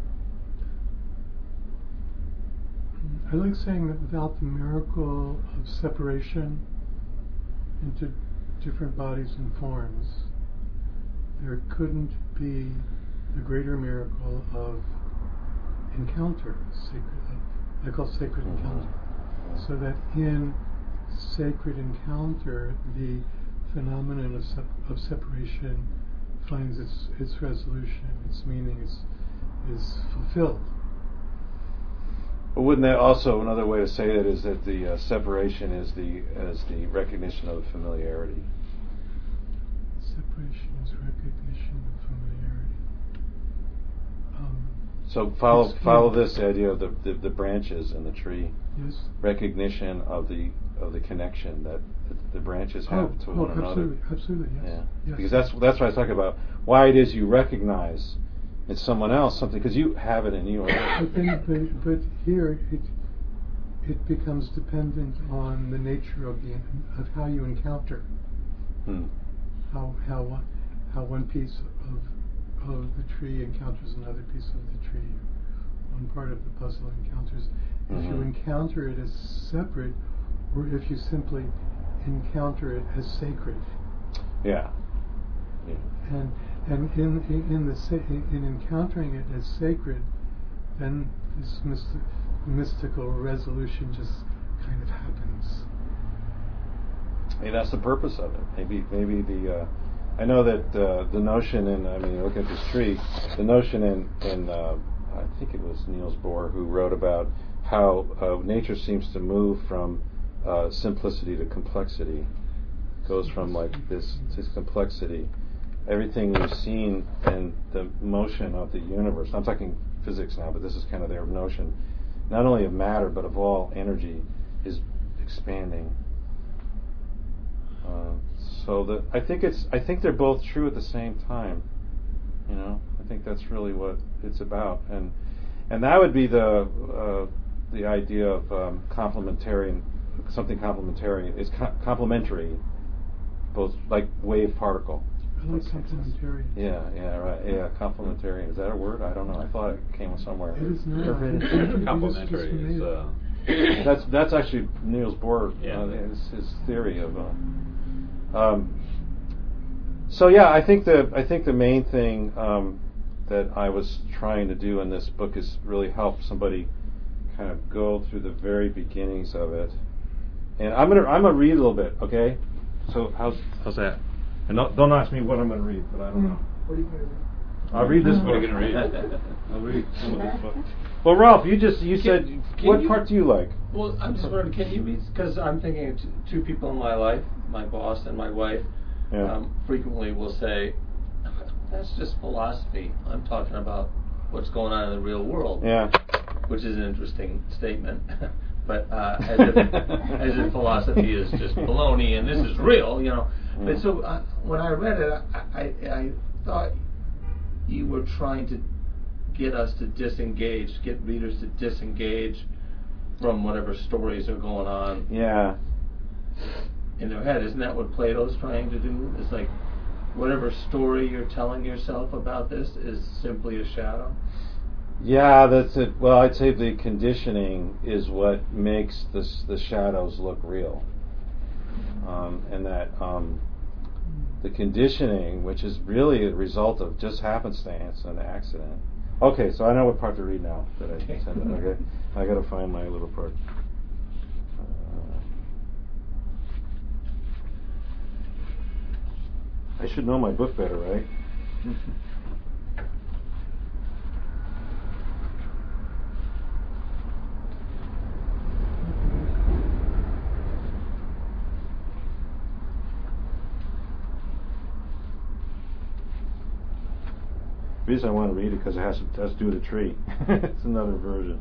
Speaker 5: I like saying that without the miracle of separation into different bodies and forms, there couldn't be the greater miracle of encounter, sacred, I call sacred
Speaker 2: mm-hmm.
Speaker 5: encounter. So that in sacred encounter, the phenomenon of, sep- of separation finds its its resolution, its meaning is is fulfilled.
Speaker 2: But wouldn't that also another way to say that is that the uh, separation is the as the recognition of familiarity?
Speaker 5: Separation is recognition of familiarity. Um,
Speaker 2: so follow follow
Speaker 5: yeah.
Speaker 2: this idea of the, the the branches in the tree.
Speaker 5: Yes.
Speaker 2: Recognition of the of the connection that the, the branches have
Speaker 5: oh,
Speaker 2: to
Speaker 5: oh,
Speaker 2: one
Speaker 5: absolutely,
Speaker 2: another.
Speaker 5: Absolutely, yes.
Speaker 2: Yeah.
Speaker 5: yes.
Speaker 2: Because that's that's what I talk about. Why it is you recognize in someone else something because you have it in you already.
Speaker 5: But then, but, but here it it becomes dependent on the nature of the of how you encounter.
Speaker 2: Hmm.
Speaker 5: How how one, how one piece of of the tree encounters another piece of the tree, one part of the puzzle encounters. If
Speaker 2: Mm-hmm.
Speaker 5: you encounter it as separate, or if you simply encounter it as sacred.
Speaker 2: Yeah. Yeah.
Speaker 5: And and in in, in the sa- in encountering it as sacred, then this mysti- mystical resolution just kind of happens.
Speaker 2: Hey, that's the purpose of it. Maybe, maybe the. Uh, I know that uh, the notion in. I mean, look at this tree. The notion in in. Uh, I think it was Niels Bohr who wrote about how uh, nature seems to move from uh, simplicity to complexity. It goes from like this this complexity. Everything we've seen in the motion of the universe. I'm talking physics now, but this is kind of their notion, not only of matter but of all energy, is expanding. Uh, so that I think it's I think they're both true at the same time. You know, I think that's really what it's about, and and that would be the uh, the idea of um, complementary, something complementary. It's co- complementary, both like wave particle.
Speaker 5: I like complementarian.
Speaker 2: Yeah, yeah, right. Yeah, complementarian. Is that a word? I don't know. I thought it came somewhere.
Speaker 5: It is not.
Speaker 9: Complementary is. Uh,
Speaker 2: that's that's actually Niels Bohr.
Speaker 9: Yeah.
Speaker 2: Uh, his, his theory of. Uh, um, so yeah, I think the I think the main thing um, that I was trying to do in this book is really help somebody kind of go through the very beginnings of it. And I'm gonna I'm gonna read a little bit, okay? So how's how's that? And don't, don't ask me what I'm going to read, but I don't know.
Speaker 3: What are you going to read?
Speaker 2: I'll read this book.
Speaker 9: What are you going to read?
Speaker 2: I'll read some of this book. Well, Ralph, you just you
Speaker 10: Can-
Speaker 2: said
Speaker 10: can
Speaker 2: what
Speaker 10: you-
Speaker 2: part do you like?
Speaker 10: Well, I'm just wondering, can you read? Because I'm thinking of t- two people in my life, my boss and my wife,
Speaker 2: Yeah.
Speaker 10: um, frequently will say, "That's just philosophy. I'm talking about what's going on in the real world."
Speaker 2: Yeah.
Speaker 10: Which is an interesting statement. But uh, as if as if philosophy is just baloney and this is real, you know.
Speaker 2: Mm.
Speaker 10: But so uh, when I read it, I, I I thought you were trying to get us to disengage, get readers to disengage from whatever stories are going on
Speaker 2: Yeah.
Speaker 10: in their head. Isn't that what Plato's trying to do? It's like whatever story you're telling yourself about this is simply a shadow.
Speaker 2: Yeah, that's it. Well, I'd say the conditioning is what makes this, the shadows look real. Um, and that um, the conditioning, which is really a result of just happenstance and accident. Okay, so I know what part to read now that I
Speaker 10: Okay.
Speaker 2: sent it. Okay, I got to find my little part. Uh, I should know my book better, right? The reason I want to read it because it has to, has to do with a tree. It's another version.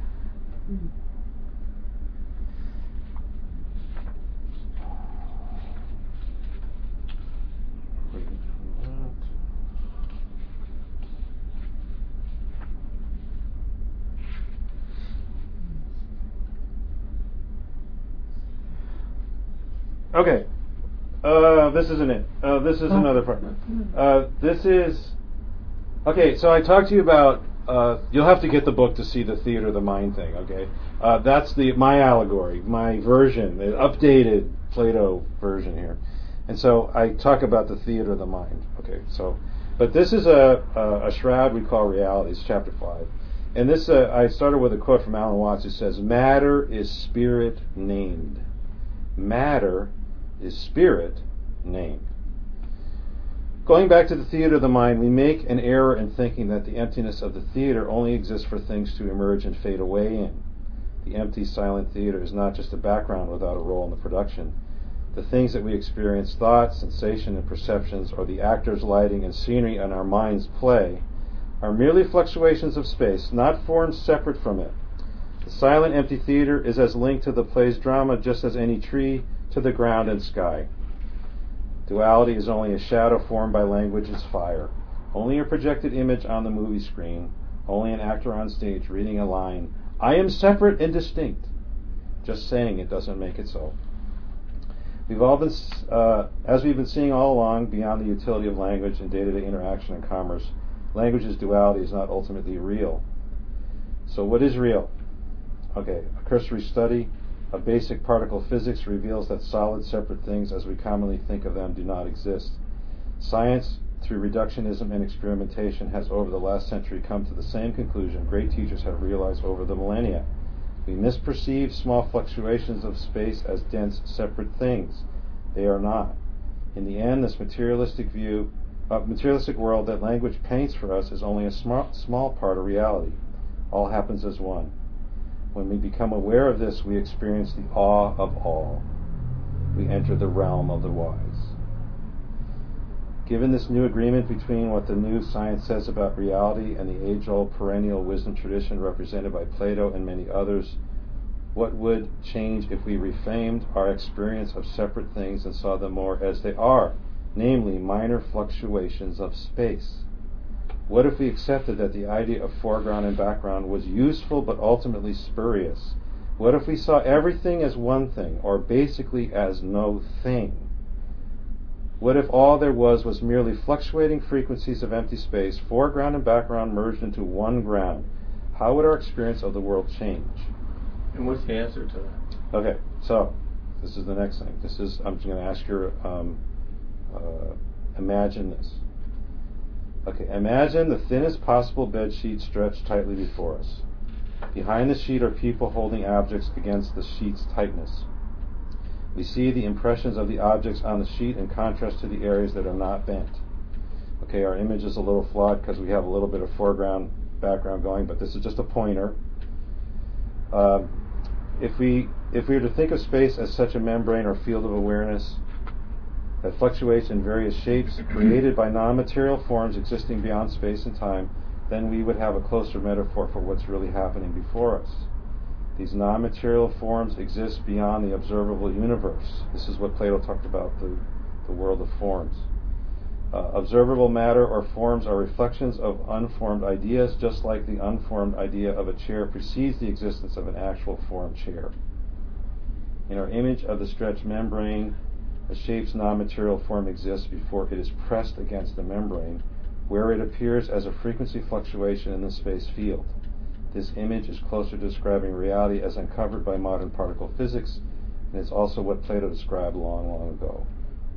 Speaker 2: Okay. Uh, this isn't it. Uh, this is another part. Uh, this is. Okay, so I talked to you about. Uh, you'll have to get the book to see the theater of the mind thing. Okay, uh, that's the my allegory, my version, the updated Plato version here, and so I talk about the theater of the mind. Okay, so, but this is a a, a shroud we call reality. It's chapter five, and this uh, I started with a quote from Alan Watts who says, "Matter is spirit named. Matter is spirit named." Going back to the theater of the mind, we make an error in thinking that the emptiness of the theater only exists for things to emerge and fade away in. The empty, silent theater is not just a background without a role in the production. The things that we experience, thoughts, sensation, and perceptions, or the actors, lighting, and scenery in our mind's play, are merely fluctuations of space, not forms separate from it. The silent, empty theater is as linked to the play's drama just as any tree to the ground and sky. Duality is only a shadow formed by language's fire, only a projected image on the movie screen, only an actor on stage reading a line, "I am separate and distinct." Just saying it doesn't make it so. We've all been, uh, as we've been seeing all along, beyond the utility of language in day-to-day interaction and commerce, language's duality is not ultimately real. So what is real? Okay, a cursory study of basic particle physics reveals that solid, separate things as we commonly think of them do not exist. Science, through reductionism and experimentation, has over the last century come to the same conclusion great teachers have realized over the millennia. We misperceive small fluctuations of space as dense, separate things. They are not. In the end, this materialistic view, uh, materialistic world that language paints for us is only a small, small part of reality. All happens as one. When we become aware of this, we experience the awe of all. We enter the realm of the wise. Given this new agreement between what the new science says about reality and the age-old perennial wisdom tradition represented by Plato and many others, what would change if we reframed our experience of separate things and saw them more as they are, namely minor fluctuations of space? What if we accepted that the idea of foreground and background was useful but ultimately spurious? What if we saw everything as one thing, or basically as no thing? What if all there was was merely fluctuating frequencies of empty space, foreground and background merged into one ground? How would our experience of the world change?
Speaker 10: And what's the answer to that?
Speaker 2: Okay, so this is the next thing. This is I'm going to ask you. Um, uh, imagine this. Okay, imagine the thinnest possible bed sheet stretched tightly before us. Behind the sheet are people holding objects against the sheet's tightness. We see the impressions of the objects on the sheet in contrast to the areas that are not bent. Okay, our image is a little flawed because we have a little bit of foreground, background going, but this is just a pointer. Uh, if we if we were to think of space as such a membrane or field of awareness that fluctuates in various shapes created by non-material forms existing beyond space and time, then we would have a closer metaphor for what's really happening before us. These non-material forms exist beyond the observable universe. This is what Plato talked about, the, the world of forms. Uh, observable matter or forms are reflections of unformed ideas, just like the unformed idea of a chair precedes the existence of an actual formed chair. In our image of the stretched membrane, a shape's non-material form exists before it is pressed against the membrane, where it appears as a frequency fluctuation in the space field. This image is closer to describing reality as uncovered by modern particle physics, and is also what Plato described long, long ago.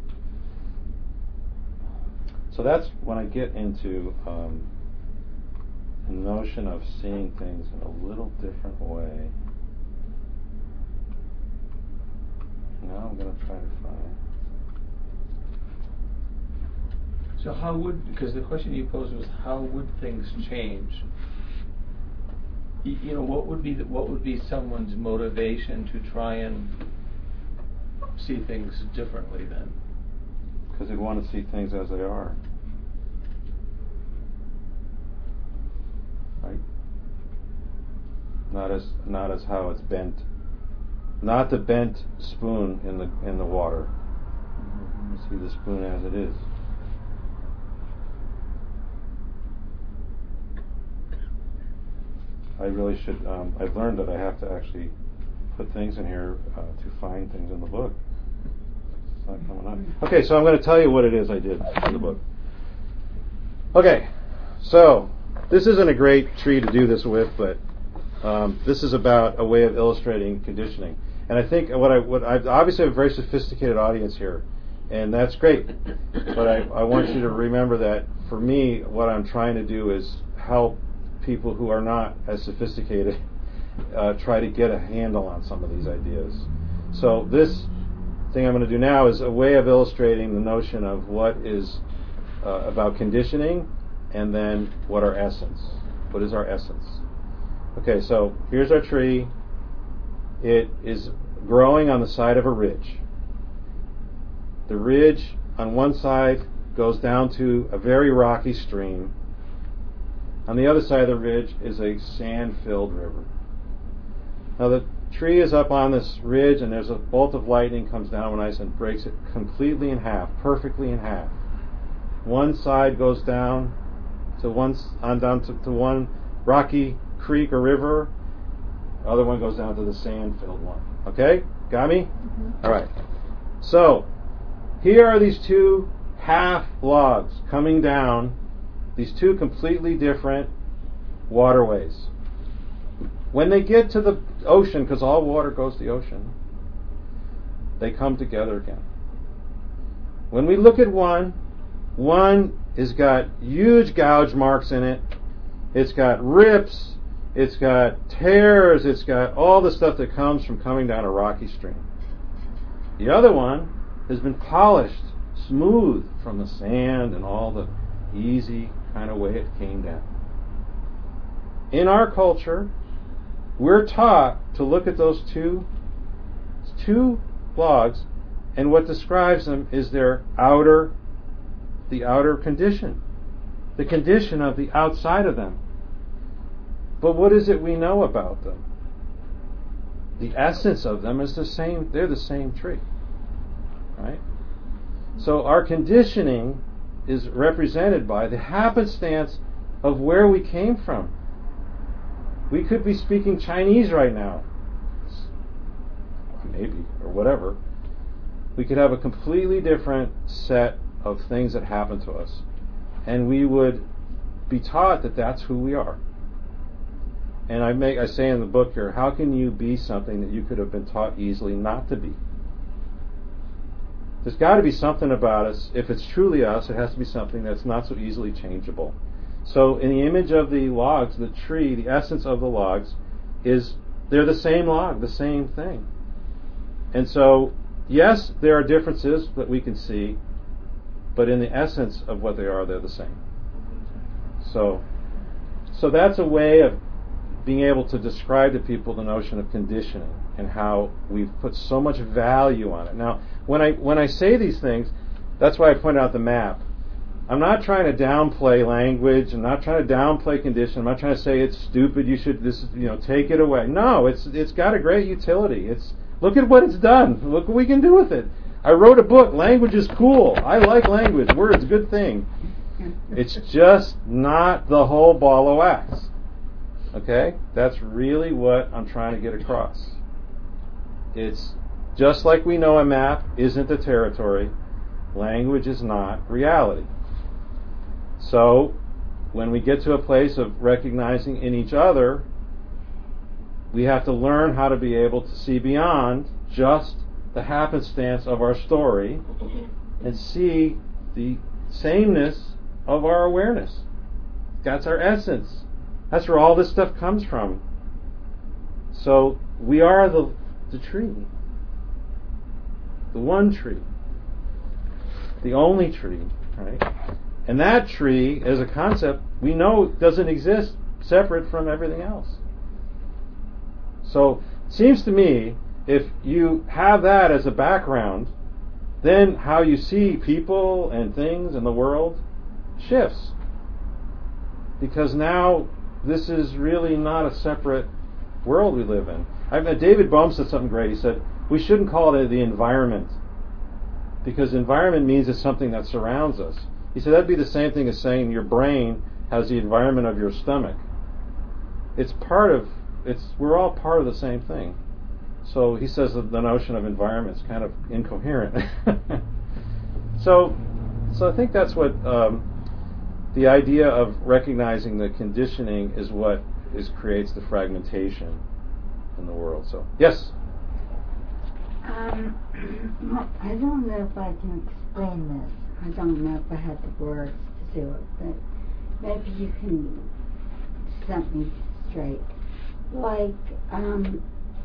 Speaker 2: So that's when I get into um, the notion of seeing things in a little different way. Now I'm going to try to find.
Speaker 10: So how would, because the question you posed was how would things change? Y- you know, what would be the, what would be someone's motivation to try and see things differently then?
Speaker 2: Because they want to see things as they are. Right? Not as not as how it's bent. Not the bent spoon in the in the water. You see the spoon as it is. I really should. Um, I've learned that I have to actually put things in here uh, to find things in the book. It's not coming up. Okay, so I'm going to tell you what it is I did in the book. Okay, so this isn't a great tree to do this with, but um, this is about a way of illustrating conditioning. And I think what I what I obviously have a very sophisticated audience here, and that's great. But I, I want you to remember that for me, what I'm trying to do is help people who are not as sophisticated uh, try to get a handle on some of these ideas. So this thing I'm going to do now is a way of illustrating the notion of what is uh, about conditioning, and then what our essence. What is our essence? Okay, so here's our tree. It is growing on the side of a ridge. The ridge on one side goes down to a very rocky stream. On the other side of the ridge is a sand-filled river. Now the tree is up on this ridge, and there's a bolt of lightning comes down on ice and breaks it completely in half, perfectly in half. One side goes down to one on down to, to one rocky creek or river. The other one goes down to the sand-filled one. Okay? Got me? Mm-hmm. All right. So here are these two half logs coming down, these two completely different waterways. when they get to the ocean, because all water goes to the ocean, they come together again. When we look at one, one has got huge gouge marks in it. It's got rips. It's got tears. It's got all the stuff that comes from coming down a rocky stream. The other one has been polished, smooth from the sand and all the easy kind of way it came down. In our culture, we're taught to look at those two, two logs, and what describes them is their outer, the outer condition, the condition of the outside of them. But what is it we know about them? The essence of them is the same. They're the same tree, right? So our conditioning is represented by the happenstance of where we came from. We could be speaking Chinese right now, maybe, or whatever. We could have a completely different set of things that happen to us, and we would be taught that that's who we are. And I make I say in the book here, how can you be something that you could have been taught easily not to be? There's got to be something about us. If it's truly us, it has to be something that's not so easily changeable. So in the image of the logs, the tree, the essence of the logs is they're the same log, the same thing. And so, yes, there are differences that we can see, but in the essence of what they are, they're the same. So, so that's a way of being able to describe to people the notion of conditioning and how we've put so much value on it. Now, when I when I say these things, that's why I pointed out the map. I'm not trying to downplay language. I'm not trying to downplay condition. I'm not trying to say it's stupid. You should this you know take it away. No, it's it's got a great utility. It's look at what it's done. Look what we can do with it. I wrote a book. Language is cool. I like language. Words, good thing. It's just not the whole ball of wax. Okay? That's really what I'm trying to get across. It's just like we know a map isn't a territory, language is not reality. So, when we get to a place of recognizing in each other, we have to learn how to be able to see beyond just the happenstance of our story and see the sameness of our awareness. That's our essence. That's where all this stuff comes from. So we are the the tree. The one tree. The only tree, right? And that tree, as a concept, we know doesn't exist separate from everything else. So it seems to me, if you have that as a background, then how you see people and things in the world shifts. Because now this is really not a separate world we live in. I mean, David Bohm said something great. He said, we shouldn't call it the environment, because environment means it's something that surrounds us. He said that'd be the same thing as saying your brain has the environment of your stomach. It's part of, it's we're all part of the same thing. So he says that the notion of environment is kind of incoherent. so, so I think that's what um, the idea of recognizing the conditioning is what is creates the fragmentation in the world. So, yes?
Speaker 4: Um, I don't know if I can explain this. I don't know if I have the words to do it, but maybe you can set me straight. Like, um,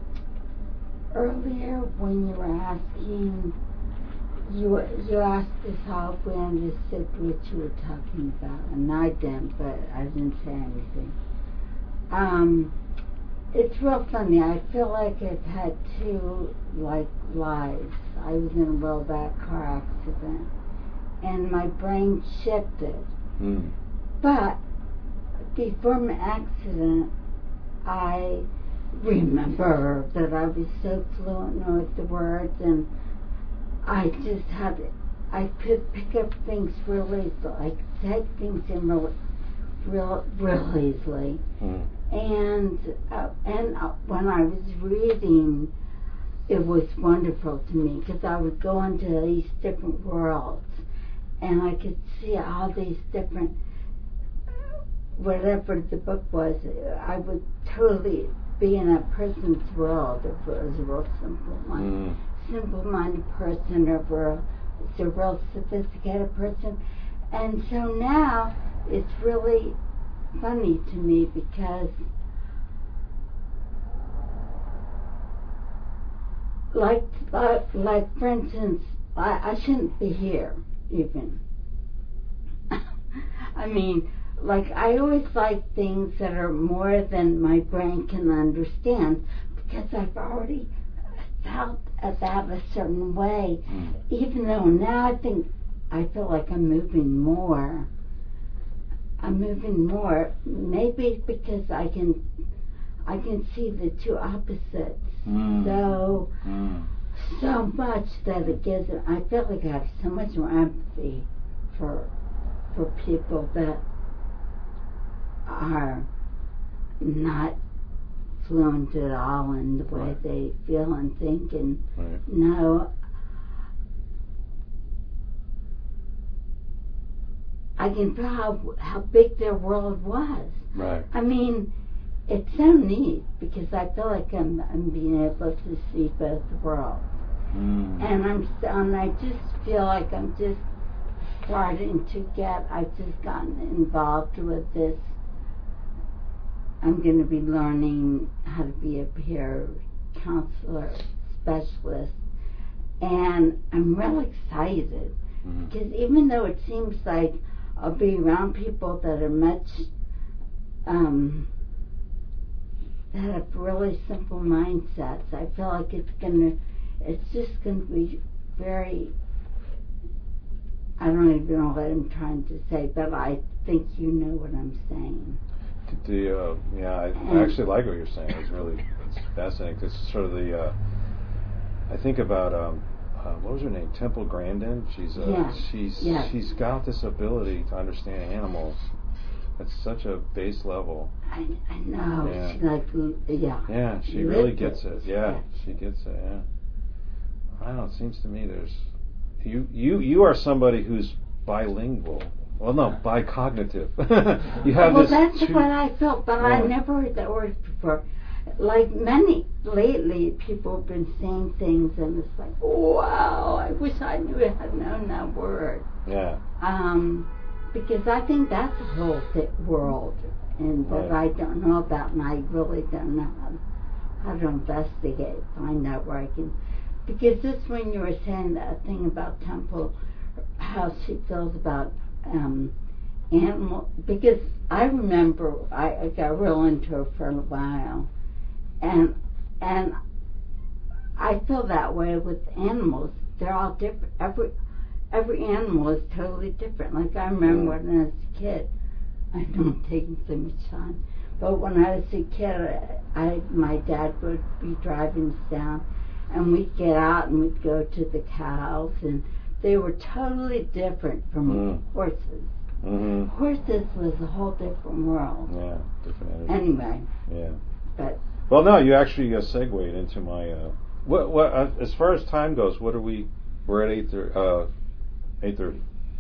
Speaker 4: earlier when you were asking, you you asked us how we understood what you were talking about, and I didn't, but I didn't say anything. Um, it's real funny. I feel like I've had two, like, lives. I was in a real bad car accident, and my brain shifted.
Speaker 2: Mm.
Speaker 4: But before my accident, I remember that I was so fluent with the words, and I just had, I could pick up things really easily. I could take things in real, real, real easily.
Speaker 2: Mm.
Speaker 4: And uh, and uh, when I was reading, it was wonderful to me, because I would go into these different worlds, and I could see all these different, whatever the book was, I would totally be in a person's world if it was a real simple minded, mm. simple minded person or real, it's a real sophisticated person. And so now it's really funny to me because like like, like for instance, I, I shouldn't be here even. I mean, like I always like things that are more than my brain can understand because I've already felt about a certain way, mm. even though now I think I feel like I'm moving more. I'm moving more. Maybe because I can I can see the two opposites mm. so mm. so much that it gives I feel like I have so much more empathy for for people that are not fluent at all in the way right. they feel and think and right. know. I can feel how, how big their world was.
Speaker 2: Right.
Speaker 4: I mean, it's so neat because I feel like I'm, I'm being able to see both worlds. Mm. And I'm and I just feel like I'm just starting to get, I've just gotten involved with this. I'm going to be learning how to be a peer counselor specialist. And I'm real excited mm-hmm. because even though it seems like I'll be around people that are much, um, that have really simple mindsets, I feel like it's going to, it's just going to be very, I don't even know what I'm trying to say, but I think you know what I'm saying.
Speaker 2: The, uh, yeah, I, I actually like what you're saying. It's really it's fascinating. It's sort of the, uh, I think about, um, uh, what was her name? Temple Grandin. She's, uh,
Speaker 4: yes.
Speaker 2: she's,
Speaker 4: yes.
Speaker 2: she's got this ability to understand animals at such a base level.
Speaker 4: I, I know.
Speaker 2: Yeah.
Speaker 4: She like, yeah.
Speaker 2: Yeah, she really gets it. it. Yeah, yes. she gets it. Yeah. I don't know. It seems to me there's, you, you, you are somebody who's bilingual. Well, no, bicognitive. You have
Speaker 4: well,
Speaker 2: this.
Speaker 4: Well, that's
Speaker 2: two,
Speaker 4: what I felt, but
Speaker 2: yeah.
Speaker 4: I never heard that word before. Like many lately, people have been saying things, and it's like, wow! I wish I knew I had known that word.
Speaker 2: Yeah.
Speaker 4: Um, because I think that's a whole th- world, and that
Speaker 2: right.
Speaker 4: I don't know about, and I really don't know how, how to investigate, find out where I can. Because this, when you were saying that thing about Temple, how she feels about. Um, animal, because I remember I, I got real into her for a while, and and I feel that way with animals. They're all different. Every every animal is totally different. Like I remember when I was a kid, I don't take so much time, but when I was a kid, I, I my dad would be driving us down, and we'd get out and we'd go to the cows and. They were totally different from mm. horses. Mm-hmm. Horses was a whole different world.
Speaker 2: Yeah, different energy.
Speaker 4: Anyway.
Speaker 2: Yeah.
Speaker 4: But.
Speaker 2: Well, no, you actually uh, segued into my. Uh, what? What? Uh, as far as time goes, what are we? We're at eight thirty. Uh, eight thirty.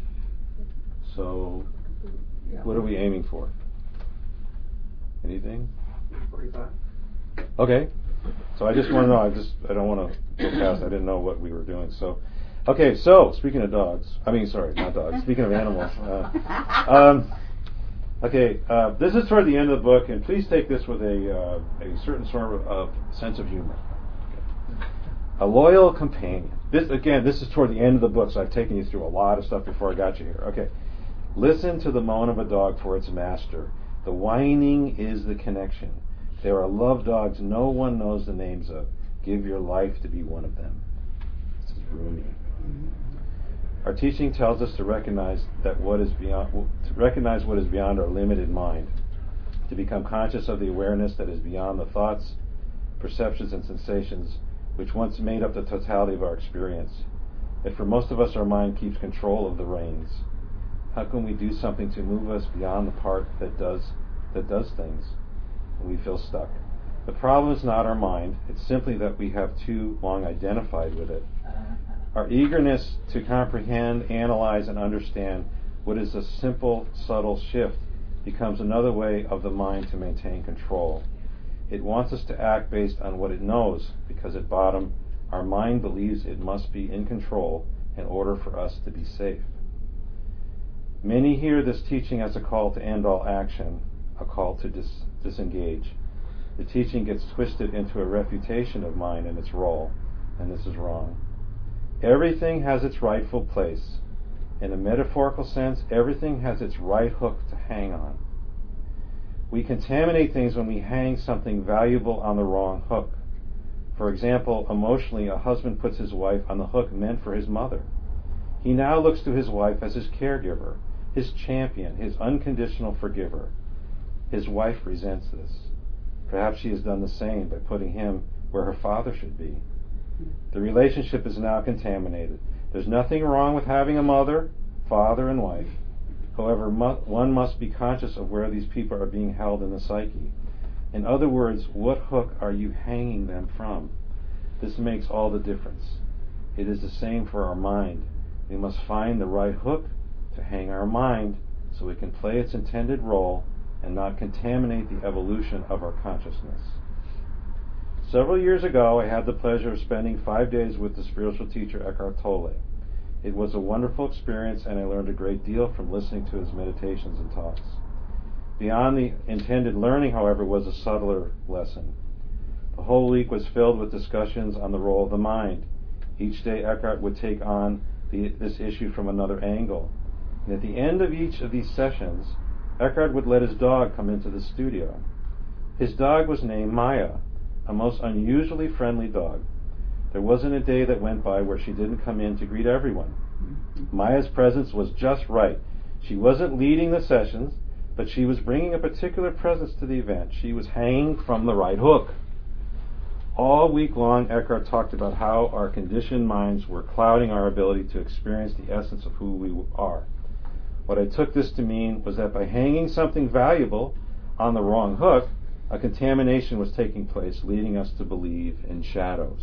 Speaker 2: So, yeah. What are we aiming for? Anything?
Speaker 1: Forty-five.
Speaker 2: Okay. So I just want to know. I just I don't want to go past. I didn't know what we were doing. So. Okay, so speaking of dogs, I mean, sorry, not dogs. Speaking of animals, uh, um, okay, uh, this is toward the end of the book, and please take this with a uh, a certain sort of, of sense of humor. Okay. A loyal companion. This again, this is toward the end of the book, so I've taken you through a lot of stuff before I got you here. Okay, listen to the moan of a dog for its master. The whining is the connection. There are love dogs no one knows the names of. Give your life to be one of them. This is Rumi. Our teaching tells us to recognize that what is beyond, to recognize what is beyond our limited mind, to become conscious of the awareness that is beyond the thoughts, perceptions, and sensations which once made up the totality of our experience. If for most of us our mind keeps control of the reins, how can we do something to move us beyond the part that does that does things when we feel stuck? The problem is not our mind; it's simply that we have too long identified with it. Our eagerness to comprehend, analyze, and understand what is a simple, subtle shift becomes another way of the mind to maintain control. It wants us to act based on what it knows, because at bottom, our mind believes it must be in control in order for us to be safe. Many hear this teaching as a call to end all action, a call to dis- disengage. The teaching gets twisted into a refutation of mind and its role, and this is wrong. Everything has its rightful place. In a metaphorical sense, everything has its right hook to hang on. We contaminate things when we hang something valuable on the wrong hook. For example, emotionally, a husband puts his wife on the hook meant for his mother. He now looks to his wife as his caregiver, his champion, his unconditional forgiver. His wife resents this. Perhaps she has done the same by putting him where her father should be. The relationship is now contaminated. There's nothing wrong with having a mother, father, and wife. However, mu- one must be conscious of where these people are being held in the psyche. In other words, what hook are you hanging them from? This makes all the difference. It is the same for our mind. We must find the right hook to hang our mind so it can play its intended role and not contaminate the evolution of our consciousness. Several years ago, I had the pleasure of spending five days with the spiritual teacher Eckhart Tolle. It was a wonderful experience, and I learned a great deal from listening to his meditations and talks. Beyond the intended learning, however, was a subtler lesson. The whole week was filled with discussions on the role of the mind. Each day, Eckhart would take on the, this issue from another angle. And at the end of each of these sessions, Eckhart would let his dog come into the studio. His dog was named Maya, a most unusually friendly dog. There wasn't a day that went by where she didn't come in to greet everyone. Maya's presence was just right. She wasn't leading the sessions, but she was bringing a particular presence to the event. She was hanging from the right hook. All week long, Eckhart talked about how our conditioned minds were clouding our ability to experience the essence of who we are. What I took this to mean was that by hanging something valuable on the wrong hook, a contamination was taking place, leading us to believe in shadows.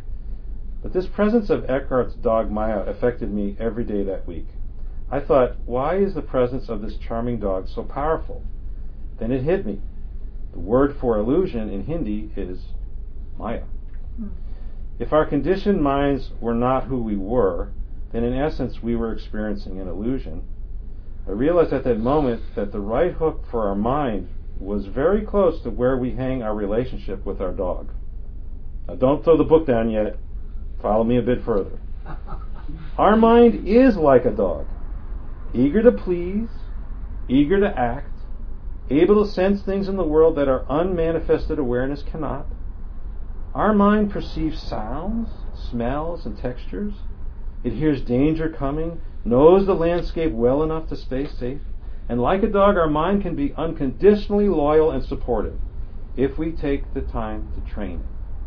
Speaker 2: But this presence of Eckhart's dog Maya affected me every day that week. I thought, why is the presence of this charming dog so powerful? Then it hit me. The word for illusion in Hindi is Maya. Mm. If our conditioned minds were not who we were, then in essence we were experiencing an illusion. I realized at that moment that the right hook for our mind was very close to where we hang our relationship with our dog. Now don't throw the book down yet. Follow me a bit further. Our mind is like a dog, eager to please, eager to act, able to sense things in the world that our unmanifested awareness cannot. Our mind perceives sounds, smells, and textures. It hears danger coming, knows the landscape well enough to stay safe. And like a dog, our mind can be unconditionally loyal and supportive if we take the time to train it.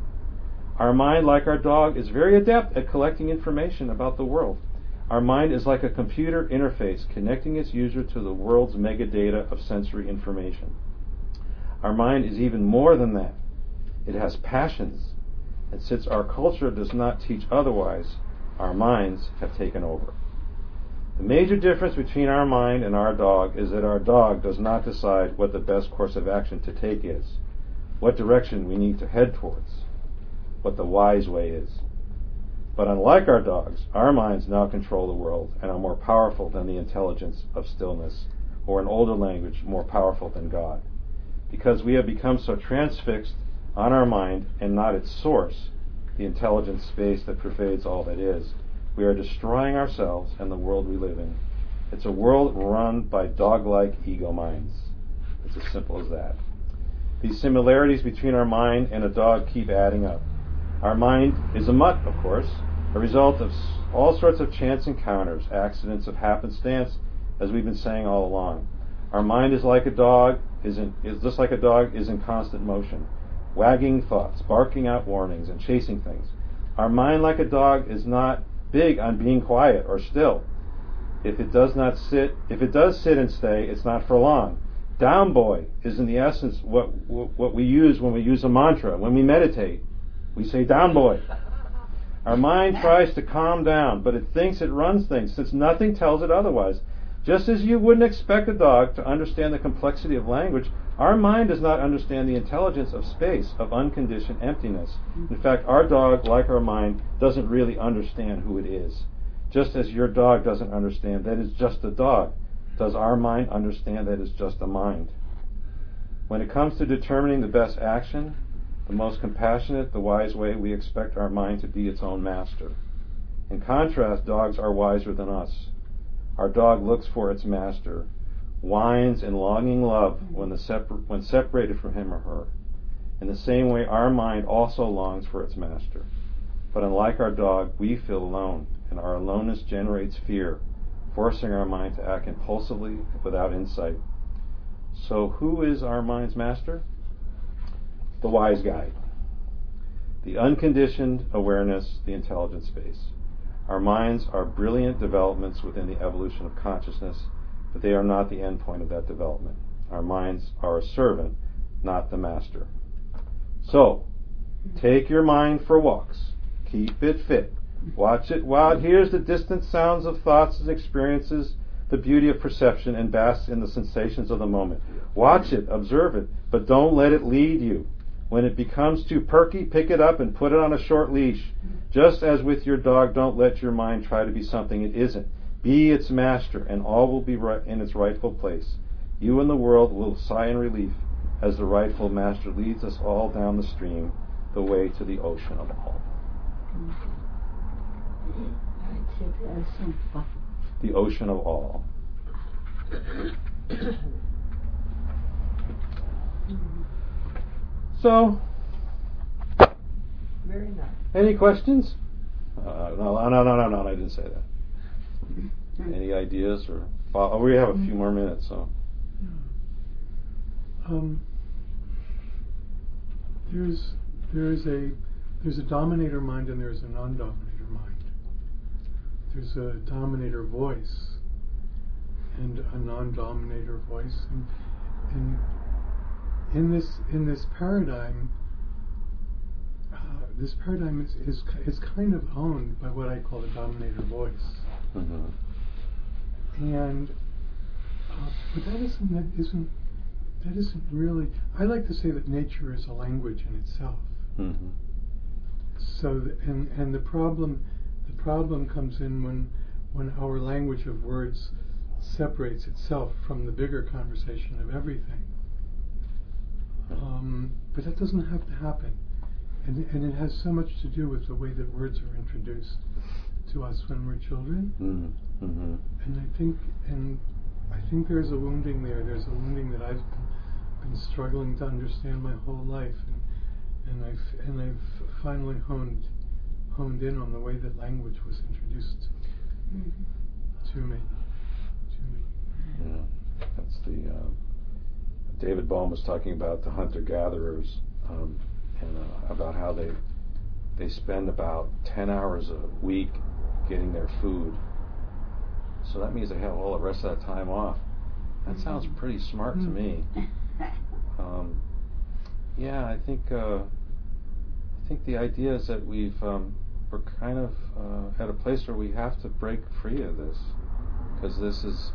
Speaker 2: Our mind, like our dog, is very adept at collecting information about the world. Our mind is like a computer interface connecting its user to the world's megadata of sensory information. Our mind is even more than that. It has passions. And since our culture does not teach otherwise, our minds have taken over. The major difference between our mind and our dog is that our dog does not decide what the best course of action to take is, what direction we need to head towards, what the wise way is. But unlike our dogs, our minds now control the world and are more powerful than the intelligence of stillness, or in older language, more powerful than God. Because we have become so transfixed on our mind and not its source, the intelligent space that pervades all that is, we are destroying ourselves and the world we live in. It's a world run by dog-like ego minds. It's as simple as that. These similarities between our mind and a dog keep adding up. Our mind is a mutt, of course, a result of all sorts of chance encounters, accidents of happenstance, as we've been saying all along. Our mind is like a dog, is, in, is just like a dog is in constant motion, wagging thoughts, barking out warnings, and chasing things. Our mind, like a dog, is not big on being quiet or still. If it does not sit, if it does sit and stay, it's not for long. Down boy is in the essence what what we use when we use a mantra, when we meditate. We say down boy. Our mind tries to calm down, but it thinks it runs things, since nothing tells it otherwise. Just as you wouldn't expect a dog to understand the complexity of language, our mind does not understand the intelligence of space, of unconditioned emptiness. In fact, our dog, like our mind, doesn't really understand who it is. Just as your dog doesn't understand that it's just a dog, does our mind understand that it's just a mind? When it comes to determining the best action, the most compassionate, the wise way, we expect our mind to be its own master. In contrast, dogs are wiser than us. Our dog looks for its master, whines in longing love when, the separ- when separated from him or her. In the same way, our mind also longs for its master. But unlike our dog, we feel alone, and our aloneness generates fear, forcing our mind to act impulsively without insight. So who is our mind's master? The wise guide. The unconditioned awareness, the intelligent space. Our minds are brilliant developments within the evolution of consciousness, but they are not the end point of that development. Our minds are a servant, not the master. So, take your mind for walks. Keep it fit. Watch it while it hears the distant sounds of thoughts and experiences the beauty of perception and basks in the sensations of the moment. Watch it, observe it, but don't let it lead you. When it becomes too perky, pick it up and put it on a short leash. Just as with your dog, don't let your mind try to be something it isn't. Be its master, and all will be right in its rightful place. You and the world will sigh in relief as the rightful master leads us all down the stream, the way to the ocean of all. The ocean of all. So,
Speaker 7: Very nice.
Speaker 2: any questions? Uh, no, no, no, no, no, I didn't say that. Any ideas or? Oh, we have a few more minutes, so.
Speaker 5: Um, there's there's a there's a dominator mind and there's a non-dominator mind. There's a dominator voice and a non-dominator voice, and, and in this in this paradigm, uh, this paradigm is, is is kind of owned by what I call the dominator voice.
Speaker 2: Mm-hmm.
Speaker 5: And uh, but that isn't that isn't that isn't really. I like to say that nature is a language in itself.
Speaker 2: Mm-hmm.
Speaker 5: So th- and and the problem the problem comes in when when our language of words separates itself from the bigger conversation of everything. Um, but that doesn't have to happen, and and it has so much to do with the way that words are introduced to us when we're children.
Speaker 2: Mm-hmm. Mm-hmm.
Speaker 5: And I think, and I think there's a wounding there. There's a wounding that I've been, been struggling to understand my whole life, and and I've and I've finally honed honed in on the way that language was introduced mm-hmm. to me. To me.
Speaker 2: Yeah, that's the. Uh, David Bohm was talking about the hunter-gatherers um, and uh, about how they they spend about ten hours a week getting their food. So that means they have all the rest of that time off. That sounds pretty smart to me. Um, yeah, I think uh, I think the idea is that we've um, we're kind of uh, at a place where we have to break free of this, because this is.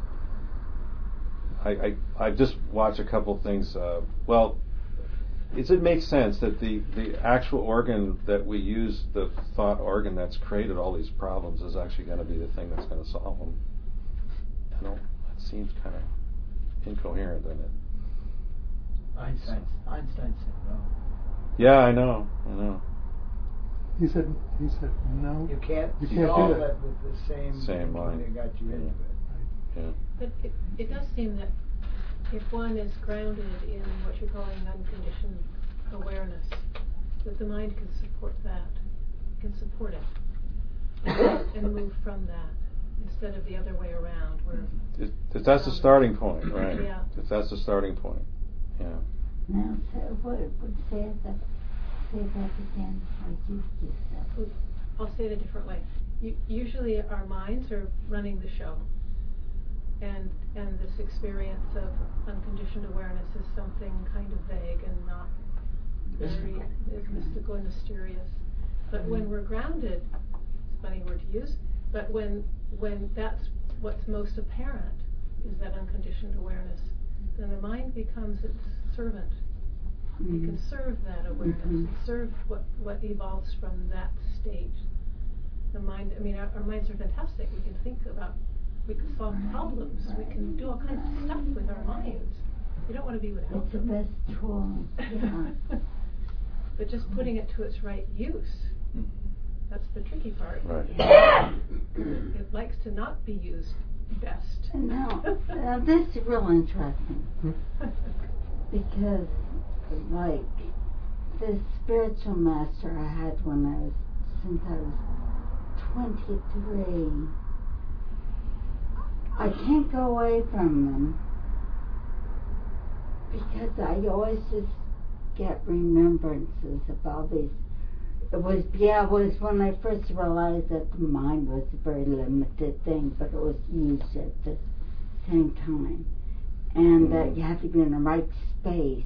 Speaker 2: I, I I just watched a couple of things. Uh, well, it's, it makes sense that the, the actual organ that we use, the thought organ that's created all these problems, is actually going to be the thing that's going to solve them. I don't. It seems kind of incoherent, doesn't it?
Speaker 11: Einstein. Einstein said no.
Speaker 2: Yeah, I know. I know.
Speaker 5: He said. He said no.
Speaker 11: You can't
Speaker 5: You can't
Speaker 11: solve
Speaker 5: do that.
Speaker 11: it with the same
Speaker 2: Same
Speaker 11: mind
Speaker 2: mind.
Speaker 11: that got you
Speaker 2: Yeah.
Speaker 11: into it.
Speaker 2: Yeah.
Speaker 8: But it, it does seem that if one is grounded in what you're calling unconditioned awareness, that the mind can support that, can support it, and move from that, instead of the other way around, where...
Speaker 2: If, if that's the starting point, right?
Speaker 8: Yeah.
Speaker 2: If that's the starting point, yeah.
Speaker 4: Now, so what would say that, say that again, like you just said.
Speaker 8: I'll say it a different way. U- usually our minds are running the show. And and this experience of unconditioned awareness is something kind of vague and not very is mystical and mysterious. But when we're grounded, it's a funny word to use, but when when that's what's most apparent, is that unconditioned awareness, then the mind becomes its servant.
Speaker 4: Mm-hmm.
Speaker 8: It can serve that awareness,
Speaker 4: Mm-hmm.
Speaker 8: and serve what, what evolves from that state. The mind, I mean, our, our minds are fantastic. We can think about, we can solve problems, we can do all kinds of stuff with our minds. We don't want to be without
Speaker 4: It's the
Speaker 8: them.
Speaker 4: best tool. Yeah.
Speaker 8: But just putting it to its right use, that's the tricky part.
Speaker 2: Right.
Speaker 8: It likes to not be used best.
Speaker 4: Now, now this is real interesting because, like, the spiritual master I had when I was, since I was twenty-three, I can't go away from them because I always just get remembrances of all these. It was, yeah, it was when I first realized that the mind was a very limited thing, but it was used at the same time. And that uh, you have to be in the right space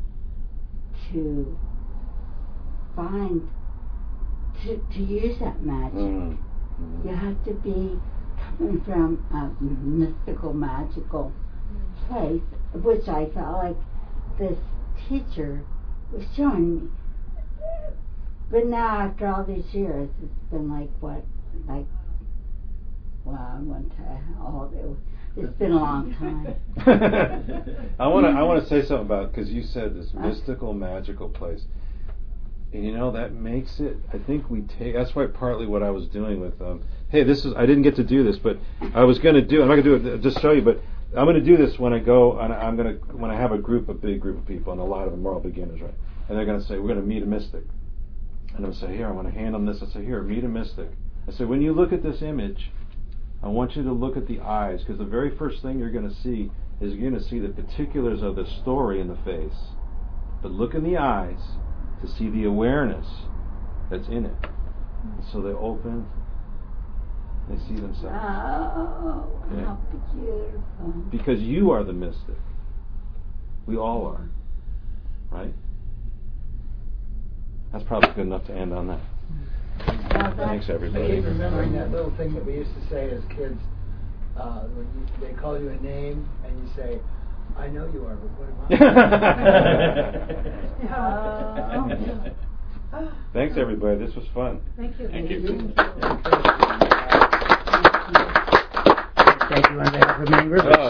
Speaker 4: to find, to, to use that magic.
Speaker 2: Mm-hmm.
Speaker 4: You have to be coming from a mystical, magical place, which I felt like this teacher was showing me. But now, after all these years, it's been like what, like, well, I went to all. It's been a long time.
Speaker 2: I want to. I want to say something about, because you said this mystical, magical place, and you know that makes it. I think we take. That's why partly what I was doing with. Um, hey, this is. I didn't get to do this, but I was going to do. I'm not going to do it. Just show you, but I'm going to do this when I go. And I'm going to when I have a group, a big group of people, and a lot of them are all beginners, right? And they're going to say, we're going to meet a mystic. And I'm going to say, here, I want to hand them this. I say, here, meet a mystic. I say, when you look at this image, I want you to look at the eyes, because the very first thing you're going to see is you're going to see the particulars of the story in the face. But look in the eyes to see the awareness that's in it. And so they open, they see themselves.
Speaker 4: Oh,
Speaker 2: yeah.
Speaker 4: How beautiful.
Speaker 2: Because you are the mystic. We all are. Right? That's probably good enough to end on that. Thanks,
Speaker 11: I
Speaker 2: everybody.
Speaker 11: keep remembering that little thing that we used to say as kids. Uh, when you, they call you a name and you say, I know you are, but what am I?
Speaker 8: uh,
Speaker 2: Thanks, everybody. This was fun.
Speaker 8: Thank you.
Speaker 9: Thank you.
Speaker 1: Thank you on behalf of many rivers.
Speaker 2: Oh.